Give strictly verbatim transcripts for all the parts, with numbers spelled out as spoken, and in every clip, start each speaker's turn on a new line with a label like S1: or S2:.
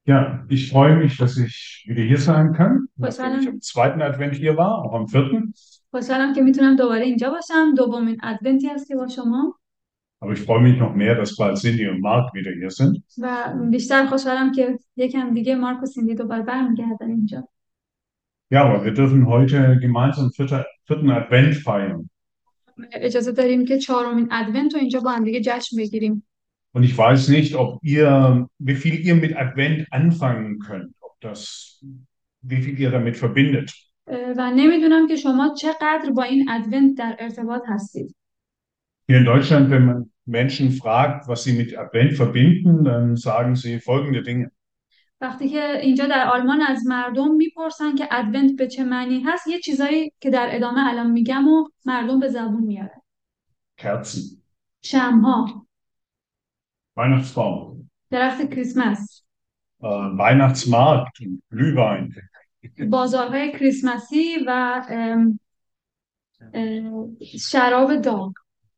S1: Ja, ich freue mich, dass ich wieder hier sein kann, nachdem ich
S2: خوشحالم
S1: am zweiten Advent hier war, auch am vierten.
S2: خوشحالم که میتونم دوباره اینجا باشم. دومین ادونتی هست که با شما
S1: Aber ich freue mich noch mehr, dass bald Cindy und Mark wieder hier sind.
S2: و بیشتر خوشحالم که یکم دیگه مارک و سیندی دوباره برمیگردن اینجا.
S1: Ja, aber wir dürfen heute gemeinsam vierter, vierten Advent feiern.
S2: اجازه داریم که چهارمین ادونت رو اینجا با هم دیگه جشن بگیریم.
S1: Und ich weiß nicht, ob ihr, wie viel ihr mit Advent anfangen könnt, ob das, wie viel ihr damit verbindet.
S2: اه، و نمیدونم که شما چقدر با این ادونت در ارتباط هستید.
S1: Hier in Deutschland, wenn man Menschen fragt, was sie mit Advent verbinden, dann sagen sie folgende Dinge.
S2: وقتی که اینجا در آلمان از مردم میپرسن که ادونت به چه معنی هست، یه چیزایی که در ادامه الان میگم و مردم به زبون میارن.
S1: Kerzen,
S2: شمعها،
S1: Weihnachtsbaum,
S2: درخت کریسمس،
S1: äh, Weihnachtsmarkt und Glühwein,
S2: بازارهای کریسمسی و ام، اه، شراب داغ.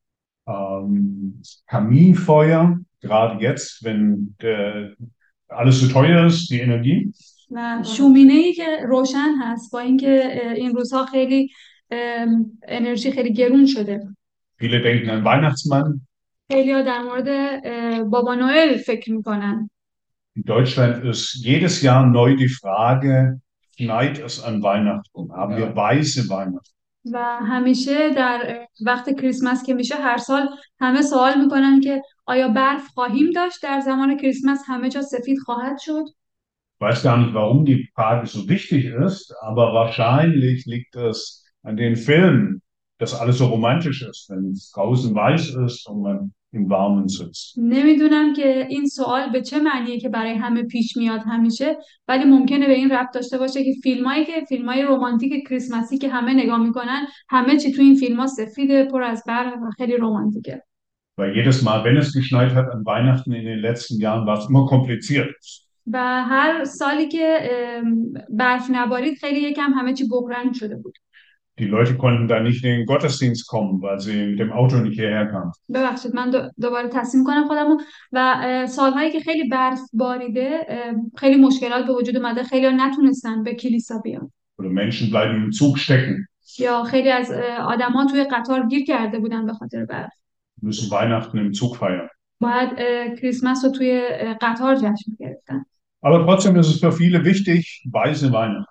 S1: ähm, Kaminfeuer, gerade jetzt, wenn der, alles so teuer ist, die Energie.
S2: و شومینه ای که روشن هست با اینکه اه، این روزها خیلی ام، انرژی خیلی گرون شده.
S1: Viele denken an Weihnachtsmann.
S2: خیلی ها در مورد اه، بابا نوئل فکر میکنن.
S1: In Deutschland ist jedes Jahr neu die Frage, schneit es an Weihnachten? Haben wir weiße Weihnachten?
S2: و همیشه در اه، وقت کریسمس که میشه هر سال همه سوال میکنن که آیا برف خواهیم داشت در زمان کریسمس، همه جا سفید خواهد شد.
S1: Ich weiß gar nicht, warum die Frage so wichtig ist, aber wahrscheinlich liegt es an den Filmen, dass alles so romantisch ist, wenn es draußen weiß ist und man im Warmen sitzt.
S2: نمیدونم که این سوال به چه معنیه که برای همه پیش میاد همیشه، ولی ممکنه به این ربط داشته باشه که فیلمایی که فیلمای رمانتیک کریسمسی که همه نگاه میکنن، همه چی تو این فیلم‌ها سفیده، پر از برف و خیلی رمانتیکه.
S1: Weil jedes Mal, wenn es geschneit hat an Weihnachten in den letzten Jahren, war es immer kompliziert.
S2: و هر سالی که ام، برف نبارید خیلی یکم همه چی بحران شده بود.
S1: Die Leute konnten da nicht in den Gottesdienst kommen, weil sie mit dem Auto nicht hierher kamen.
S2: ببخشید من دو- دوباره تصمیم کنم خودمو. و اه، سالهایی که خیلی برف باریده اه، خیلی مشکلات به وجود اومده، خیلی ها نتونستن به کلیسا بیان.
S1: Oder Menschen bleiben im Zug stecken,
S2: یا خیلی از آدما توی قطار گیر کرده بودن به خاطر برف.
S1: müssen Weihnachten im Zug feiern.
S2: باید اه، کریسمس رو توی اه، قطار جشن گرفتن.
S1: Aber trotzdem ist es für viele wichtig, weiße Weihnachten.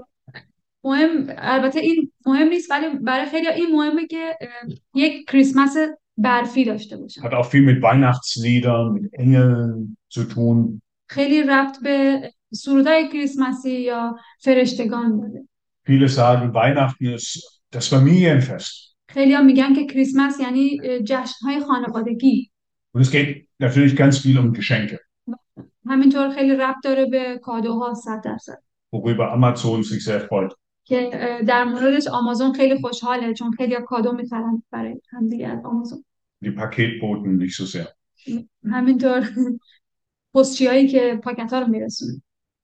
S2: مهم البته این مهم نیست، ولی برای خیلی این مهمه که اه، یک کریسمس برفی داشته باشن.
S1: Hat auch viel mit Weihnachtsliedern, mit Engeln zu tun.
S2: خیلی ربط به سرودای کریسمسی یا فرشتگان داره.
S1: Viele sagen, Weihnachten ist das Familienfest.
S2: خیلی ها میگن که کریسمس یعنی اه، جشنهای خانوادگی.
S1: Und es geht natürlich ganz viel um Geschenke,
S2: همینطور خیلی ربط داره به کادوها صد درصد
S1: worüber Amazon sich sehr freut.
S2: که اه، در موردش آمازون خیلی خوشحاله، چون خیلی ها کادو میخرن برای همدیگه از آمازون.
S1: Die Paketboten nicht so sehr.
S2: همینطور پستچیایی که پاکت ها رو میرسونه.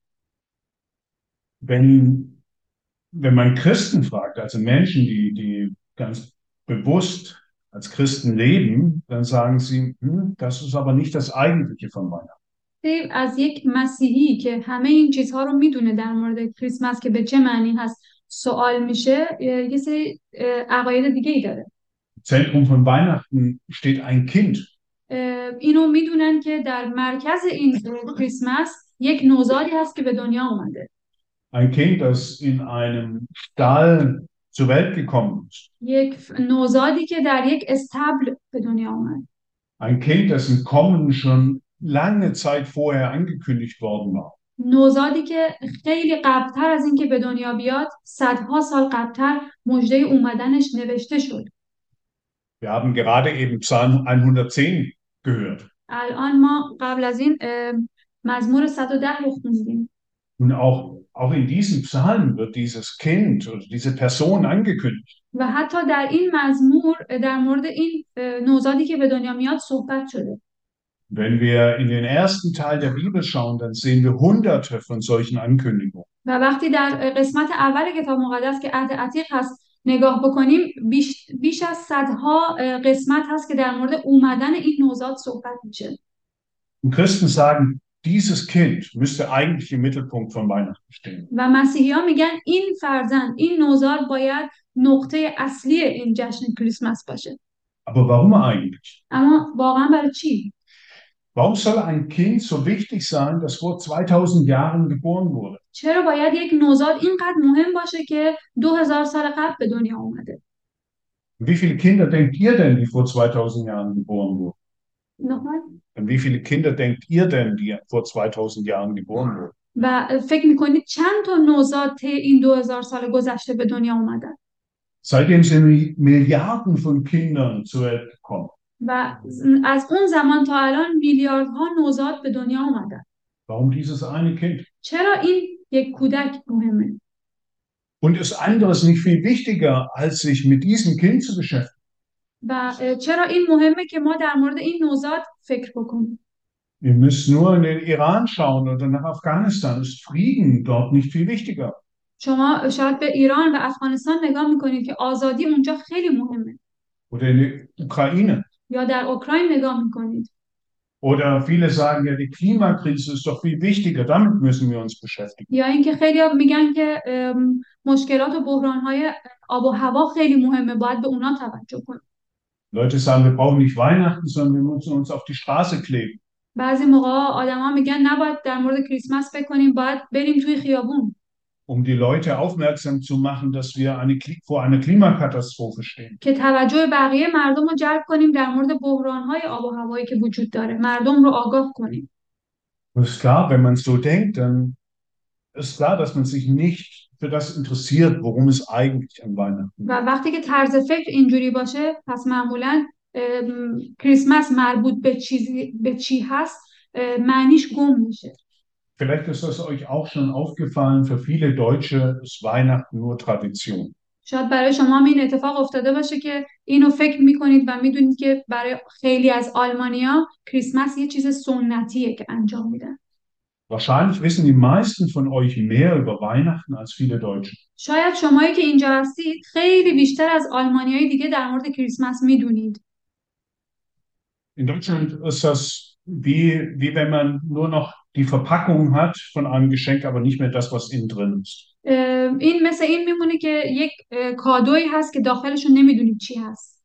S1: Wenn, wenn man Christen fragt, also Menschen, die, die ganz bewusst als Christen leben, dann sagen sie, hm, das ist aber nicht das Eigentliche von Weihnachten.
S2: از یک مسیحی که همه این چیزها رو میدونه در مورد کریسمس که به چه معنی هست سوال میشه، اه، یه سری اه، عقاید دیگه ای داره.
S1: Im Zentrum von Weihnachten steht ein Kind.
S2: اه، اینو میدونن که در مرکز این اه، کریسمس یک نوزادی هست که به دنیا اومده.
S1: Ein Kind, das in einem Stall zur Welt gekommen ist.
S2: یک ف- نوزادی که در یک استبل به دنیا اومد.
S1: Ein Kind, dessen Kommen schon lange Zeit vorher angekündigt worden war.
S2: نوزادی که خیلی قبلتر از اینکه به دنیا بیاد، صدها سال قبلتر مژده اومدنش نوشته شد.
S1: Wir haben gerade eben Psalm hundertzehn gehört.
S2: الان ما قبل از این اه، مزمور صد و ده رو خوندیم.
S1: Und auch, auch in diesem Psalm wird dieses Kind oder diese Person angekündigt.
S2: و حتی در این مزمور اه، در مورد این اه، نوزادی که به دنیا میاد صحبت شده.
S1: Wenn wir in den ersten Teil der Bibel schauen, dann sehen wir hunderte von solchen Ankündigungen.
S2: و وقتی در اه، قسمت اول کتاب مقدس که عهد عتیق هست نگاه بکنیم، بیش, بیش از صدها اه، قسمت هست که در مورد اومدن این نوزاد صحبت میشه.
S1: Und Christen sagen, dieses Kind müsste eigentlich im Mittelpunkt von Weihnachten stehen.
S2: و مسیحی ها میگن این فرزند این نوزاد باید نقطه اصلی این جشن کریسمس باشه.
S1: Aber warum eigentlich?
S2: اما واقعا برای چی؟
S1: Warum soll ein Kind so wichtig sein, das vor zweitausend Jahren geboren wurde?
S2: چرا باید یک نوزاد اینقدر مهم باشه که دو هزار سال قبل به دنیا اومده؟
S1: Wie viele Kinder denkt ihr denn, die vor zweitausend Jahren geboren wurden?
S2: نخواهد؟
S1: Und wie viele Kinder denkt ihr denn, die vor zweitausend Jahren geboren wurden?
S2: و فکر میکنید چند تا نوزاد طی این دو هزار سال گذشته به دنیا اومدن؟
S1: Seitdem sind Milliarden von Kindern zur Welt gekommen.
S2: و از اون زمان تا الان میلیاردها نوزاد به دنیا اومدن.
S1: Warum dieses eine Kind?
S2: چرا این یک کودک مهمه؟
S1: Und ist anderes nicht viel wichtiger, als sich mit diesem Kind zu beschäftigen?
S2: و چرا این مهمه که ما در مورد این نوزاد فکر بکنیم؟
S1: Wir müssen nur in den Iran schauen oder nach Afghanistan. Ist Frieden dort nicht viel wichtiger?
S2: شما شاید به ایران و افغانستان نگاه میکنید که آزادی اونجا خیلی مهمه.
S1: Oder in die Ukraine?
S2: یا در اوکراین نگاه میکنید.
S1: Oder viele sagen ja, die Klimakrise ist doch viel wichtiger, damit müssen wir uns beschäftigen.
S2: یا اینکه خیلی‌ها میگن که ام، مشکلات و بحران‌های آب و هوا خیلی مهمه، باید به اونا توجه کنیم.
S1: Leute sagen, wir brauchen nicht Weihnachten, sondern wir müssen uns auf die Straße kleben.
S2: بعضی موقع آدما میگن نباید در مورد کریسمس فکر کنیم، باید بریم توی خیابون.
S1: Um die Leute aufmerksam zu machen, dass wir eine, vor einer Klimakatastrophe stehen.
S2: که توجه بقیه مردم رو جلب کنیم در مورد بحران‌های آب و هوایی که وجود داره، مردم رو آگاه کنیم.
S1: Und ist klar, wenn man so denkt, dann ist klar, dass man sich nicht für das interessiert, worum es eigentlich an Weihnachten geht.
S2: و وقتی که طرز فکر اینجوری باشه، پس معمولاً ام، کریسمس مربوط به چیزی به چی هست اه، معنیش گم میشه.
S1: Vielleicht ist das euch auch schon aufgefallen, für viele Deutsche ist Weihnachten nur Tradition.
S2: شاید برای شما هم این اتفاق افتاده باشه که اینو فکر میکنید و میدونید که برای خیلی از آلمانیا کریسمس یه چیز سنتیه که انجام میدن.
S1: Wahrscheinlich wissen die meisten von euch mehr über Weihnachten als viele Deutsche.
S2: شاید شمایی که اینجا هستید خیلی بیشتر از آلمانیای دیگه در مورد کریسمس میدونید.
S1: In Deutschland ist das wie, wie wenn man nur noch die Verpackung hat von einem Geschenk, aber nicht mehr das, was innen drin ist.
S2: اه، این مثل این میمونه که یک اه، کادویی هست که داخلشون نمیدونید چی هست.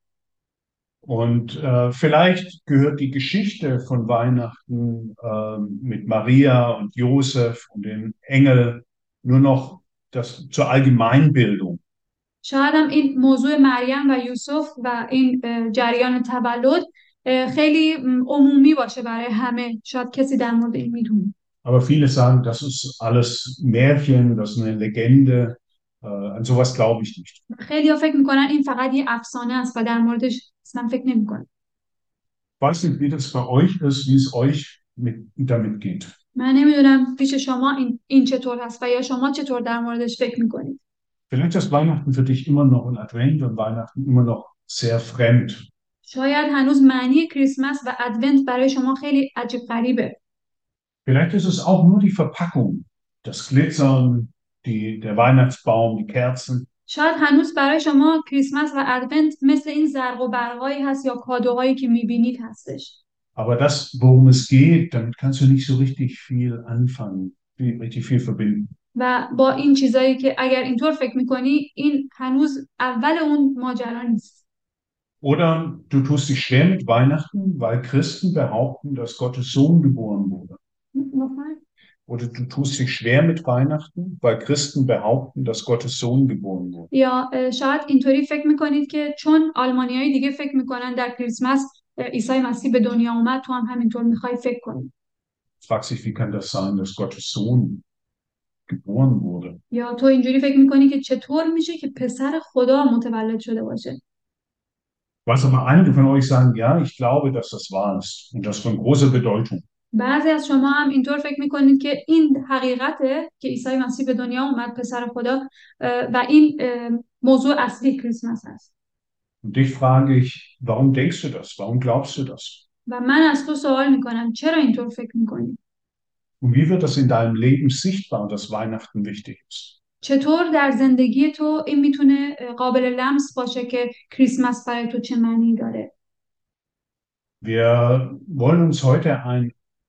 S1: Und äh, vielleicht gehört die Geschichte von Weihnachten äh, mit Maria und Josef und den Engel nur noch das, zur Allgemeinbildung.
S2: شاید هم این موضوع مریم و یوسف و این اه، جریان تولد اه، خیلی م، عمومی باشه برای همه. شاید کسی در مورد این میدونه.
S1: Aber viele sagen, das ist alles Märchen, das ist eine Legende. Äh, an sowas glaube ich nicht.
S2: خیلی ها فکر میکنن این فقط یه افسانه است و در موردش اصلا فکر نمیکنن.
S1: Ich weiß nicht, wie das bei euch ist, wie es euch mit, damit geht.
S2: من نمیدونم پیش شما این, این چطور هست و یا شما چطور در موردش فکر میکنید.
S1: Vielleicht ist Weihnachten für dich immer noch ein Advent und Weihnachten immer noch sehr fremd.
S2: شاید هنوز معنی کریسمس و ادونت برای شما خیلی عجیب غریبه.
S1: Vielleicht ist es auch nur die Verpackung, das Glitzern, die, der Weihnachtsbaum, die Kerzen.
S2: شاید هنوز برای شما کریسمس و ادونت مثل این زرق و برقایی هست یا کادوهایی که میبینید هستش.
S1: Aber das, worum es geht, damit kannst du nicht so richtig viel anfangen, richtig viel verbinden.
S2: و با این چیزایی که اگر اینطور فکر میکنی این هنوز اول اون ماجرا نیست.
S1: Oder du tust dich schwer mit Weihnachten, weil Christen behaupten, dass Gottes Sohn geboren wurde. Oder du tust dich schwer mit Weihnachten, weil Christen behaupten, dass Gottes Sohn geboren wurde.
S2: یا اه، شاید اینطوری فکر میکنید که چون آلمانیای دیگه فکر میکنن در کریسمس اه، عیسی مسیح به دنیا اومد، تو هم همینطور میخوای فکر کنی.
S1: Fragt sich, wie kann das sein, dass Gottes Sohn geboren wurde?
S2: یا تو اینجوری فکر میکنی که چطور میشه که پسر خدا متولد شده باشه.
S1: Was aber einige von euch sagen, ja, ich glaube, dass das wahr ist und das von großer Bedeutung.
S2: بعضی از شما هم اینطور فکر میکنید که این حقیقته که عیسی مسیح به دنیا اومد، پسر خدا، اه، و این اه، موضوع اصلی کریسمس هست.
S1: Und dich frage ich, warum denkst du das? Warum glaubst du das?
S2: و من از تو سوال میکنم چرا اینطور فکر میکنی؟
S1: Und wie wird das in deinem Leben sichtbar, dass Weihnachten wichtig ist?
S2: چطور در زندگی تو این میتونه اه، قابل لمس باشه که کریسمس برای تو چه معنی داره؟
S1: Wir wollen uns heute ein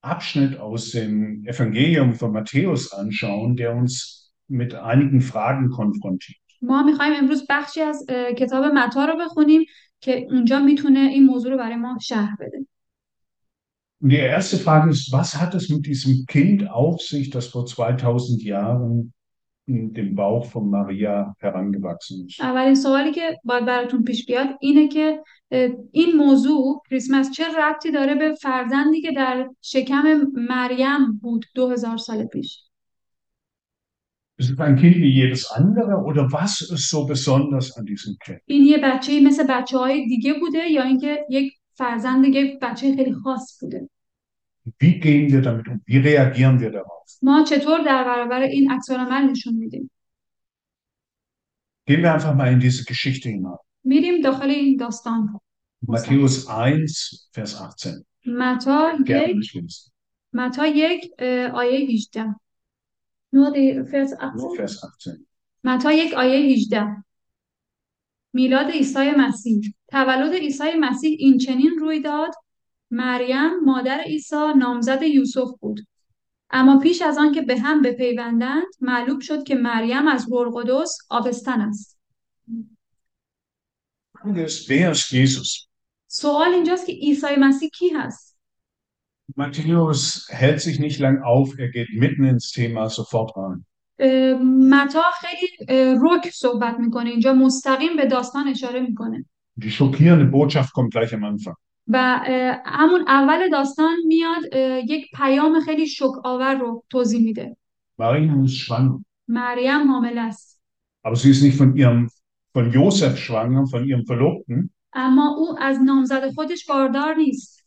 S1: Abschnitt aus dem Evangelium von Matthäus anschauen, der uns mit einigen Fragen konfrontiert.
S2: ما میخوایم امروز بخشی از اه، کتاب متی رو بخونیم که اونجا میتونه این موضوع رو برای ما شرح بده.
S1: Und die erste Frage ist, was hat es mit diesem Kind auf sich, das vor zweitausend Jahren in dem Bauch von Maria herangewachsen ist?
S2: اولین سوالی که باید براتون پیش بیاد اینه که اه، این موضوع کریسمس چه ربطی داره به فرزندی که در شکم مریم بود دو هزار سال پیش؟
S1: Ist es ein Kind wie jedes andere oder was ist so besonders an diesem Kind?
S2: این یه بچه‌ای مثل بچه‌های دیگه بوده یا اینکه یک فرزند یک بچه خیلی خاص بوده؟
S1: Wie gehen wir damit um? Wie reagieren wir darauf?
S2: ما چطور در برابر این عکس‌العمل نشون میدیم؟
S1: Gehen wir einfach mal in diese Geschichte hinein.
S2: میریم داخل این داستان.
S1: Matthäus eins, Vers achtzehn.
S2: متی
S1: Gerne
S2: یک
S1: durchlesen.
S2: متی یک اه، آیه هجده. Nur die Vers
S1: Nur
S2: achtzehn.
S1: Vers achtzehn.
S2: متی یک آیه هجده. میلاد عیسی مسیح. تولد عیسی مسیح این چنین روی داد: مریم مادر عیسی نامزد یوسف بود. اما پیش از آن که به هم بپیوندند معلوم شد که مریم از روح القدس آبستن است.
S1: Frage ist, wer ist Jesus?
S2: سوال اینجاست که عیسی مسیح کی هست؟
S1: Matthäus hält sich nicht lang auf, er geht mitten ins Thema sofort rein.
S2: اه، متی خیلی اه، رک صحبت میکنه، اینجا مستقیم به داستان اشاره میکنه
S1: Die schockierende Botschaft kommt gleich am Anfang.
S2: و اه، همون اول داستان میاد اه، یک پیام خیلی شوک آور رو توضیح میده.
S1: Maria ist schwanger,
S2: مریم حامل است،
S1: aber sie ist nicht von ihrem, von Josef schwanger, von ihrem Verlobten.
S2: اما او از نامزد خودش باردار نیست.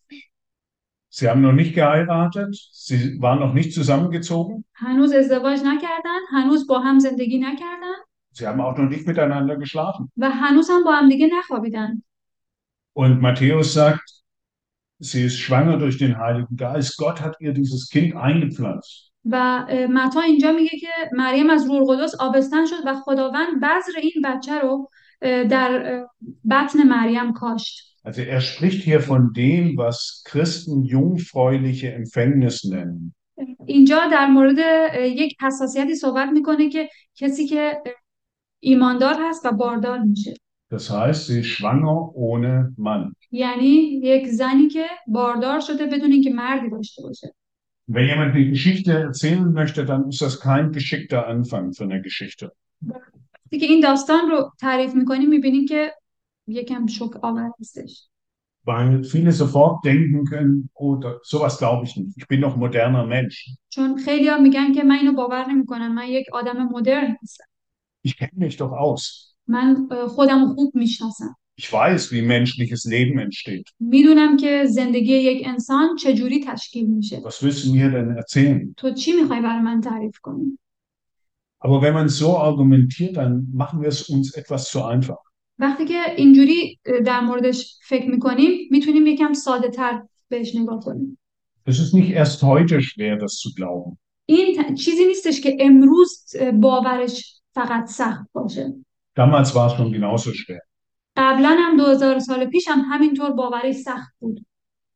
S1: Sie haben noch nicht geheiratet, sie waren noch nicht zusammengezogen,
S2: هنوز ازدواج نکردن، هنوز با هم زندگی نکردن
S1: sie haben auch noch nicht miteinander geschlafen.
S2: و هنوز هم با هم دیگه نخوابیدن.
S1: Und Matthäus sagt, sie ist schwanger durch den Heiligen Geist. Gott hat ihr dieses Kind eingepflanzt.
S2: و اه، متی اینجا میگه که مریم از روح القدس آبستن شد و خداوند بذر این بچه رو اه، در اه، بطن مریم کاشت.
S1: Also er spricht hier von dem, was Christen jungfräuliche Empfängnis nennen.
S2: اینجا در مورد اه، یک حساسیتی صحبت میکنه که کسی که اه، ایماندار هست و باردار میشه،
S1: Das heißt, sie ist schwanger ohne Mann.
S2: یعنی یک زنی که باردار شده بدون اینکه مردی داشته باشه.
S1: Wenn jemand die Geschichte erzählen möchte, dann ist das kein geschickter Anfang für eine Geschichte.
S2: وقتی که این داستان رو تعریف میکنیم میبینیم که یکم شوک آور هستش.
S1: Weil viele sofort denken können, oh, da, sowas glaube ich nicht. Ich bin noch moderner Mensch.
S2: چون خیلی ها میگن که من اینو باور نمیکنم، من یک آدم مدرن هستم،
S1: Ich kenne mich doch aus.
S2: من اه، خودم رو خوب میشناسم،
S1: Ich weiß, wie menschliches Leben entsteht.
S2: میدونم که زندگی یک انسان چجوری تشکیل میشه.
S1: Was willst du mir denn erzählen?
S2: تو چی میخوای برای من تعریف کنی؟
S1: Aber wenn man so argumentiert, dann machen wir es uns etwas zu einfach.
S2: وقتی که اینجوری اه، در موردش فکر میکنیم میتونیم یکم ساده تر بهش نگاه کنیم.
S1: Es ist nicht erst heute schwer, das zu glauben.
S2: این ت- چیزی نیستش که امروز اه، باورش فقط سخت باشه.
S1: Damals war es schon genauso schwer.
S2: قبلا هم دو هزار سال پیش هم همینطور باورش سخت بود.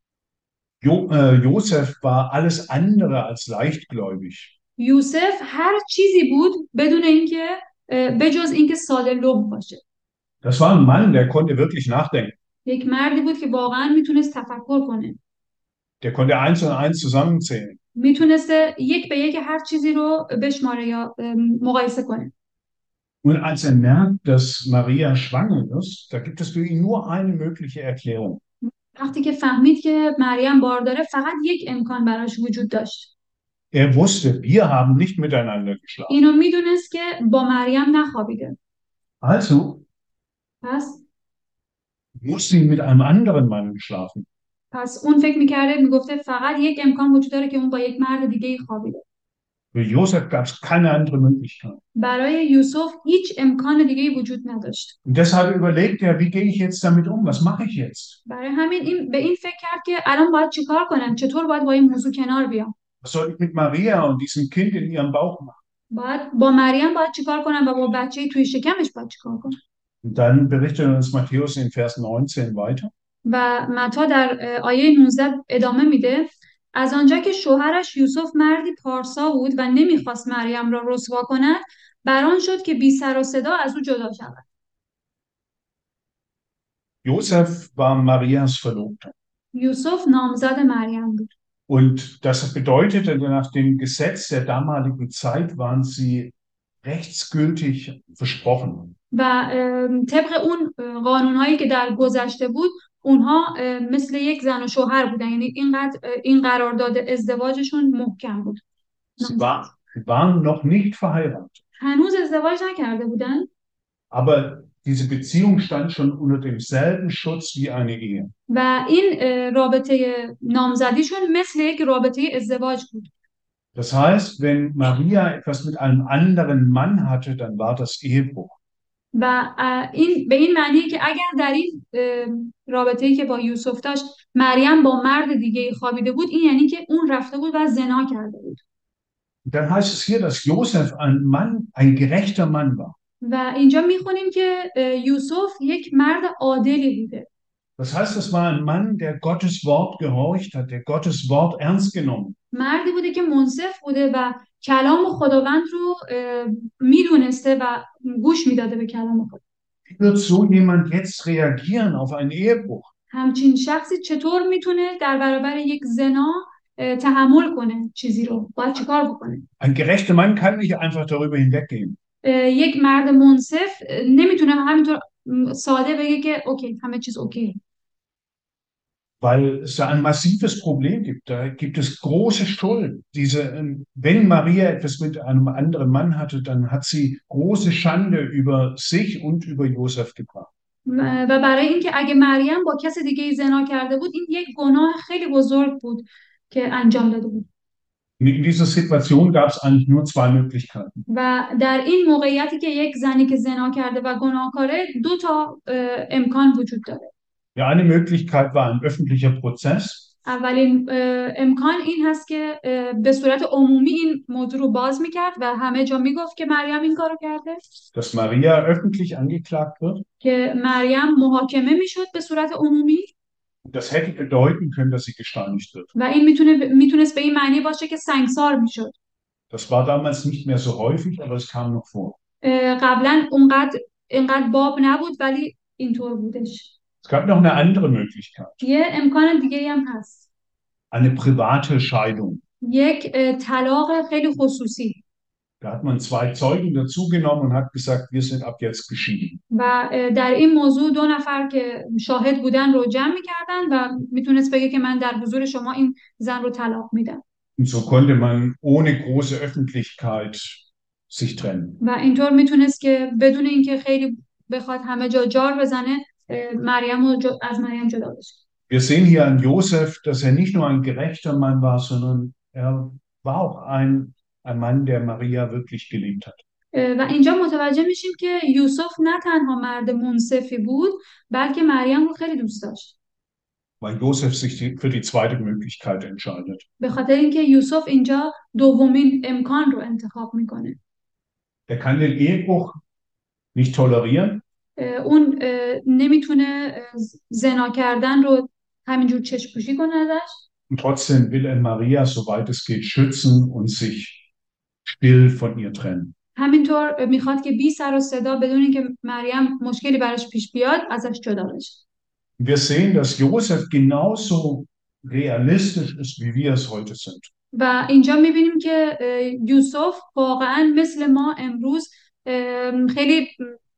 S1: Jo, äh, Josef war alles andere als leichtgläubig.
S2: یوسف هر چیزی بود بدون اینکه اه، بجز اینکه ساده لوح باشه.
S1: Das war ein Mann, der konnte wirklich nachdenken.
S2: یک مردی بود که واقعا میتونست تفکر کنه،
S1: Der konnte eins und eins zusammenzählen.
S2: میتونسته یک به یک هر چیزی رو بشماره یا ام، مقایسه کنه.
S1: Und als er merkt, dass Maria schwanger ist, da gibt es für ihn nur eine mögliche Erklärung.
S2: وقتی که فهمید که مریم بارداره فقط یک امکان براش وجود داشت.
S1: Er wusste, wir haben nicht miteinander geschlafen.
S2: اینو میدونست که با مریم نخوابیده.
S1: Also
S2: پس
S1: muss sie mit einem anderen Mann geschlafen.
S2: پس اون فکر میکرده میگفته فقط یک امکان وجود داره که اون با یک مرد دیگه ای خوابیده.
S1: Für Josef gab es keine andere Möglichkeit.
S2: برای یوسف هیچ امکان دیگه ای وجود نداشت.
S1: Und deshalb überlegt er, wie gehe ich jetzt damit um? Was mache ich jetzt?
S2: برای همین این به این فکر کرد که الان باید چیکار کنم؟ چطور باید با این موضوع کنار بیام؟
S1: Was soll ich mit Maria und diesem Kind in ihrem Bauch machen?
S2: باید با مریم باید چیکار کنم و با بچه توی شکمش باید چیکار کنم؟
S1: Und dann berichtet uns Matthäus in Vers neunzehn weiter.
S2: و متی در اه، آیه نوزده ادامه میده: از آنجا که شوهرش یوسف مردی پارسا بود و نمیخواست مریم را رسوا کند، بران شد که بی سر و صدا از او جدا شود.
S1: Josef war Marias Verlobter.
S2: یوسف نامزد مریم بود
S1: Und das bedeutete, nach dem Gesetz der damaligen Zeit waren sie rechtsgültig versprochen.
S2: و ام، طبق اون اه، قانونهایی که در گذشته بود، اونها اه، مثل یک زن و شوهر بودن، یعنی اینقدر اه، این قرارداد ازدواجشون محکم بود.
S1: Sie war, sie waren noch nicht verheiratet,
S2: هنوز ازدواج نکرده بودن،
S1: aber diese Beziehung stand schon unter demselben Schutz wie eine Ehe.
S2: و این اه، رابطه نامزدیشون مثل یک رابطه ازدواج بود.
S1: Das heißt, wenn Maria etwas mit einem anderen Mann hatte, dann war das Ehebruch.
S2: و اه، این به این معنیه که اگر در این اه، رابطه‌ای که با یوسف داشت مریم با مرد دیگه خوابیده بود، این یعنی که اون رفته بود و زنا کرده بود.
S1: Und dann heißt es hier, dass Josef ein Mann, ein gerechter Mann war.
S2: و اینجا میخونیم که اه، یوسف یک مرد عادلی بوده.
S1: Das heißt, es war ein Mann, der Gottes Wort gehorcht hat, der Gottes Wort ernst genommen.
S2: مردی بوده که منصف بوده و کلام خداوند رو اه، میدونسته و گوش میداده به کلام خدا.
S1: Wie wird so jemand jetzt reagieren auf einen Ehebruch?
S2: همچین شخصی چطور میتونه در برابر یک زنا اه، تحمل کنه چیزی رو؟ باید چیکار بکنه؟
S1: Ein gerechter Mann kann nicht einfach darüber hinweggehen.
S2: اه، یک مرد منصف اه، نمیتونه همینطور م، ساده بگه که اوکی همه چیز اوکی،
S1: Weil es da ein massives Problem gibt. Da gibt es große Schuld. Diese, ähm, wenn Maria etwas mit einem anderen Mann hatte, dann hat sie große Schande über sich und über Josef gebracht.
S2: و و برای اینکه اگه مریم با کس دیگه زنا کرده بود، این یک گناه خیلی بزرگ بود که انجام داده بود.
S1: In dieser Situation gab es eigentlich nur zwei Möglichkeiten.
S2: و در این موقعیتی که یک زنی که زنا کرده و گناهکاره، دو تا اه، امکان وجود داره.
S1: Ja, eine Möglichkeit war ein öffentlicher Prozess.
S2: اولین اه، امکان این هست که اه، به صورت عمومی این موضوع رو باز میکرد و همه جا میگفت که مریم این کارو کرده،
S1: Dass Maria öffentlich angeklagt wird.
S2: که مریم محاکمه میشد به صورت عمومی.
S1: Das hätte bedeuten können, dass sie gesteinigt wird.
S2: و این میتونه میتونست به این معنی باشه که سنگسار میشد.
S1: Das war damals nicht mehr so häufig, aber es kam noch vor.
S2: اه، قبلا اونقدر اینقدر باب نبود، ولی اینطور بودش.
S1: Es gab noch eine andere Möglichkeit,
S2: یه امکان دیگه هم هست،
S1: eine private Scheidung.
S2: یک اه، طلاق خیلی خصوصی.
S1: Da hat man zwei Zeugen dazugenommen und hat gesagt, wir sind ab jetzt geschieden.
S2: و اه، در این موضوع دو نفر که شاهد بودن رو جمع میکردن و میتونست بگه که من در حضور شما این زن رو طلاق میدم.
S1: Und so konnte man ohne große Öffentlichkeit sich trennen.
S2: و اینطور میتونست که بدون اینکه خیلی بخواد همه جا جار بزنه، اه، مریم رو جو- از مریم جدا بشه.
S1: Wir sehen hier an Josef, dass er nicht nur ein gerechter Mann war, sondern er war auch ein, ein Mann, der Maria wirklich geliebt hat.
S2: اه، و اینجا متوجه میشیم که یوسف نه تنها مرد منصفی بود، بلکه مریم رو خیلی دوست داشت.
S1: Weil Josef sich die, für die zweite Möglichkeit entscheidet.
S2: به خاطر اینکه یوسف اینجا دومین امکان رو انتخاب میکنه.
S1: Er kann den Ehebruch nicht tolerieren,
S2: اه، اون اه، نمیتونه اه، زنا کردن رو همینجور چشم پوشی کنه ازش.
S1: und trotzdem will er Maria, soweit es geht, schützen und sich still von ihr trennen.
S2: همینطور اه، میخواد که بی سر و صدا بدون اینکه مریم مشکلی براش پیش بیاد ازش جدا بشه.
S1: Wir sehen, dass Josef genauso realistisch ist, wie wir es heute sind.
S2: و اینجا میبینیم که اه، یوسف واقعا مثل ما امروز اه، خیلی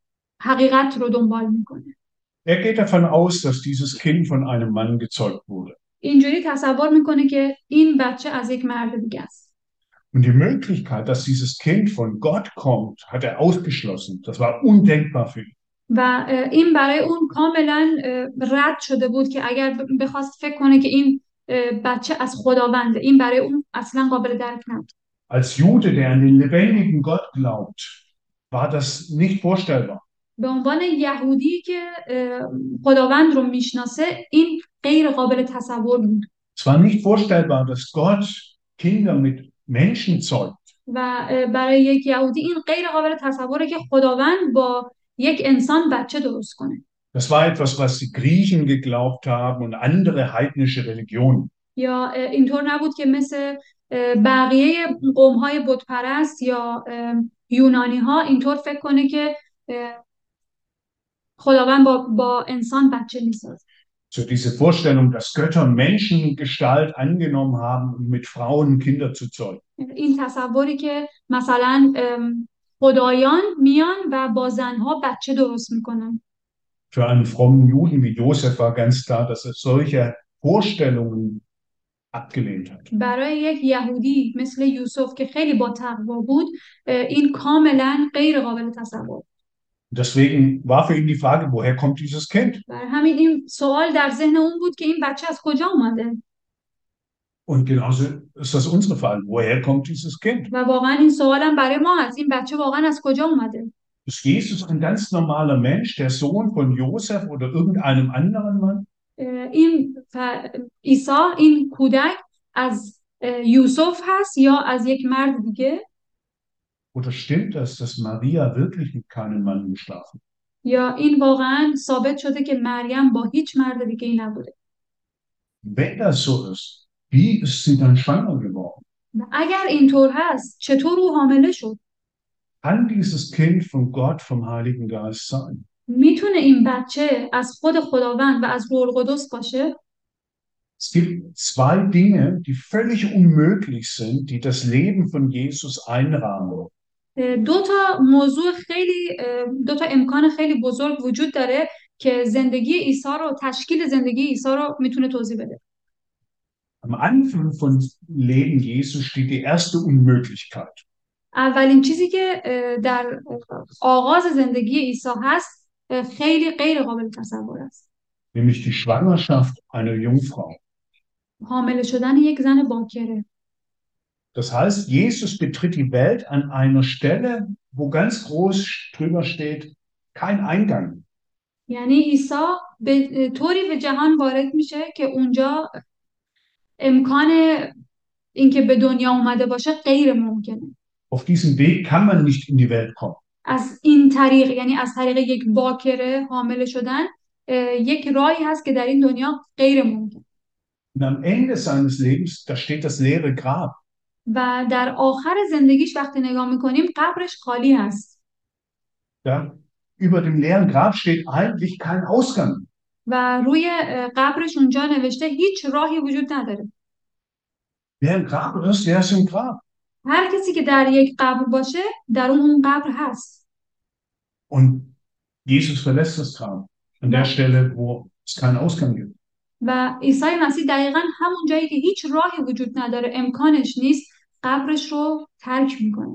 S2: حقیقت رو دنبال میکنه.
S1: Er geht davon aus, dass dieses Kind von einem Mann gezeugt wurde.
S2: اینجوری تصور میکنه که این بچه از یک مرد دیگه است.
S1: Und die Möglichkeit, dass dieses Kind von Gott kommt, hat er ausgeschlossen. Das war undenkbar für ihn.
S2: و اه، این برای اون کاملا اه، رد شده بود که اگر ب- بخواست فکر کنه که این اه، بچه از خداونده، این برای اون اصلا قابل درک نبود.
S1: Als Jude, der an den lebendigen Gott glaubt, war das nicht vorstellbar.
S2: به عنوان یهودی که اه، خداوند رو میشناسه، این غیر قابل تصور بود.
S1: Es war nicht vorstellbar, dass Gott Kinder mit Menschen zeugt.
S2: و اه، برای یک یهودی این غیر قابل تصوره که خداوند با یک انسان بچه درست کنه.
S1: Das war etwas, was die Griechen geglaubt haben und andere heidnische Religionen.
S2: یا اه، اینطور نبود که مثل اه، بقیه قوم‌های بتپرست یا اه، یونانی‌ها اینطور فکر کنه که اه، خداوند با, با انسان بچه می‌سازه.
S1: So diese Vorstellung, dass Götter Menschengestalt angenommen haben, um mit Frauen Kinder zu zeugen.
S2: این تصوری که مثلا ام، خدایان میان و با زنها بچه درست میکنن.
S1: Für einen frommen Juden wie Josef war ganz klar, dass er solche Vorstellungen abgelehnt hat.
S2: برای یک یهودی مثل یوسف که خیلی با تقوا بود اه، این کاملا غیر قابل تصور.
S1: Deswegen war für ihn die Frage, woher kommt dieses Kind?
S2: برای همین این سوال در ذهن اون بود که این بچه از کجا اومده.
S1: Und genauso ist das unsere Frage, woher kommt dieses Kind?
S2: و واقعا این سوالم برای ما هست، این بچه واقعا از کجا اومده.
S1: Ist Jesus ein ganz normaler Mensch, der Sohn von Josef oder irgendeinem anderen Mann?
S2: اه، این ف- عیسی این کودک از اه، یوسف هست یا از یک مرد دیگه؟
S1: Oder stimmt das, dass Maria wirklich mit keinem Mann geschlafen hat?
S2: یا این واقعا ثابت شده که مریم با هیچ مرد دیگه ای نبوده.
S1: Wenn das so ist, wie ist sie dann schwanger geworden?
S2: و اگر اینطور هست چطور او حامله شد؟
S1: Kann dieses Kind von Gott, vom Heiligen Geist sein?
S2: میتونه این بچه از خود خداوند و از روح القدس باشه؟
S1: Es gibt zwei Dinge, die völlig unmöglich sind, die das Leben von Jesus einrahmen.
S2: اه، دو تا موضوع خیلی اه، دو تا امکان خیلی بزرگ وجود داره که زندگی عیسی رو تشکیل زندگی عیسی رو میتونه توضیح بده.
S1: Am Anfang von Leben Jesu steht die erste Unmöglichkeit.
S2: اولین چیزی که اه، در آغاز زندگی عیسی هست اه، خیلی غیر قابل تصور است.
S1: Nämlich die Schwangerschaft einer Jungfrau.
S2: حامله شدن یک زن باکره.
S1: Das heißt, Jesus betritt die Welt an einer Stelle, wo ganz groß drüber steht, kein Eingang.
S2: یعنی عیسی به طوری به جهان وارد میشه که اونجا امکان اینکه به دنیا اومده باشه غیر ممکنه.
S1: Auf diesem Weg kann man nicht in die Welt kommen.
S2: از این طریق یعنی از طریق یک باکره حامله شدن اه، یک راهی هست که در این دنیا غیر ممکن.
S1: Und am Ende seines Lebens, da steht das leere Grab.
S2: و در آخر زندگیش وقتی نگاه میکنیم قبرش خالی هست.
S1: Ja? Über dem leeren Grab steht eigentlich kein Ausgang.
S2: و روی اه، قبرش اونجا نوشته هیچ راهی وجود نداره.
S1: Wer im Grab ist, der ist im Grab.
S2: هر کسی که در یک قبر باشه در اون اون قبر هست.
S1: Und Jesus verlässt das Grab an der Stelle, wo es keinen Ausgang gibt.
S2: و عیسی مسیح دقیقا همون جایی که هیچ راهی وجود نداره امکانش نیست قبرش رو ترک میکنه.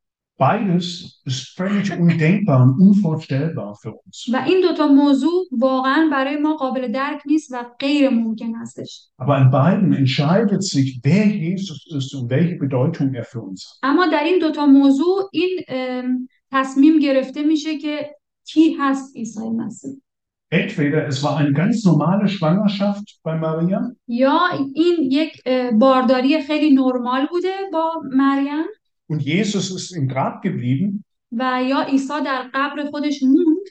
S1: Beides ist völlig undenkbar und unvorstellbar für uns.
S2: و این دوتا موضوع واقعا برای ما قابل درک نیست و غیر ممکن هستش.
S1: Aber in beiden entscheidet sich, wer Jesus ist und welche Bedeutung er für uns hat.
S2: اما در این دوتا موضوع این ام، تصمیم گرفته میشه که کی هست عیسی مسیح.
S1: Entweder es war eine ganz normale Schwangerschaft bei Maria,
S2: یا این یک اه، بارداری خیلی نرمال بوده با مریم
S1: und Jesus ist im Grab geblieben,
S2: و یا عیسی در قبر خودش موند.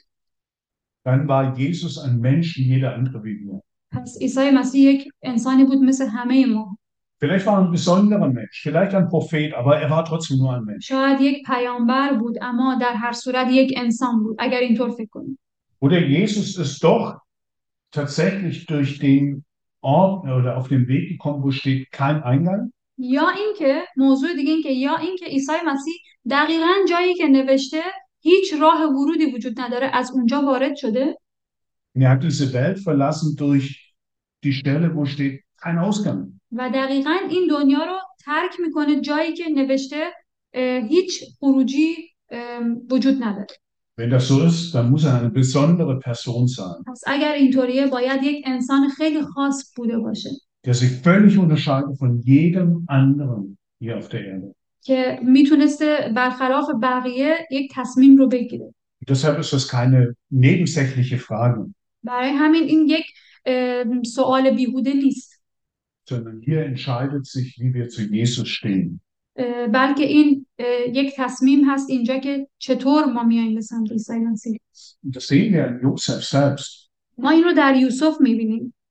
S1: dann war Jesus ein Mensch wie jeder andere wie wir.
S2: پس عیسی مسیح یک انسانی بود مثل همه ما.
S1: Vielleicht war er ein besonderer Mensch, vielleicht ein Prophet, aber er war trotzdem nur ein Mensch.
S2: شاید یک پیامبر بود اما در هر صورت یک انسان بود اگر اینطور فکر کنیم.
S1: Oder Jesus ist doch tatsächlich durch den Ort oder auf den Weg gekommen, wo steht kein Eingang.
S2: یا اینکه موضوع دیگه این که یا اینکه عیسی مسیح دقیقاً جایی که نوشته هیچ راه ورودی وجود نداره از اونجا وارد شده.
S1: Und er hat diese Welt verlassen durch die Stelle, wo steht kein Ausgang.
S2: و دقیقاً این دنیا رو ترک میکنه جایی که نوشته اه، هیچ خروجی ام، وجود نداره.
S1: Wenn das so ist, dann muss er eine besondere Person sein,
S2: پس اگر اینطوریه باید یک انسان خیلی خاص بوده باشه
S1: der sich völlig unterscheidet von jedem anderen hier auf der Erde.
S2: که میتونسته برخلاف بقیه یک تصمیم رو بگیره.
S1: Und deshalb ist das keine nebensächliche Frage,
S2: برای همین این یک اه، سوال بیهوده نیست.
S1: sondern hier entscheidet sich, wie wir zu Jesus stehen.
S2: اه، بلکه این اه، یک تصمیم هست اینجا که چطور ما میایم به سمت عیسی مسیح.
S1: Und das sehen wir in Josef selbst.
S2: ما این رو در یوسف میبینیم.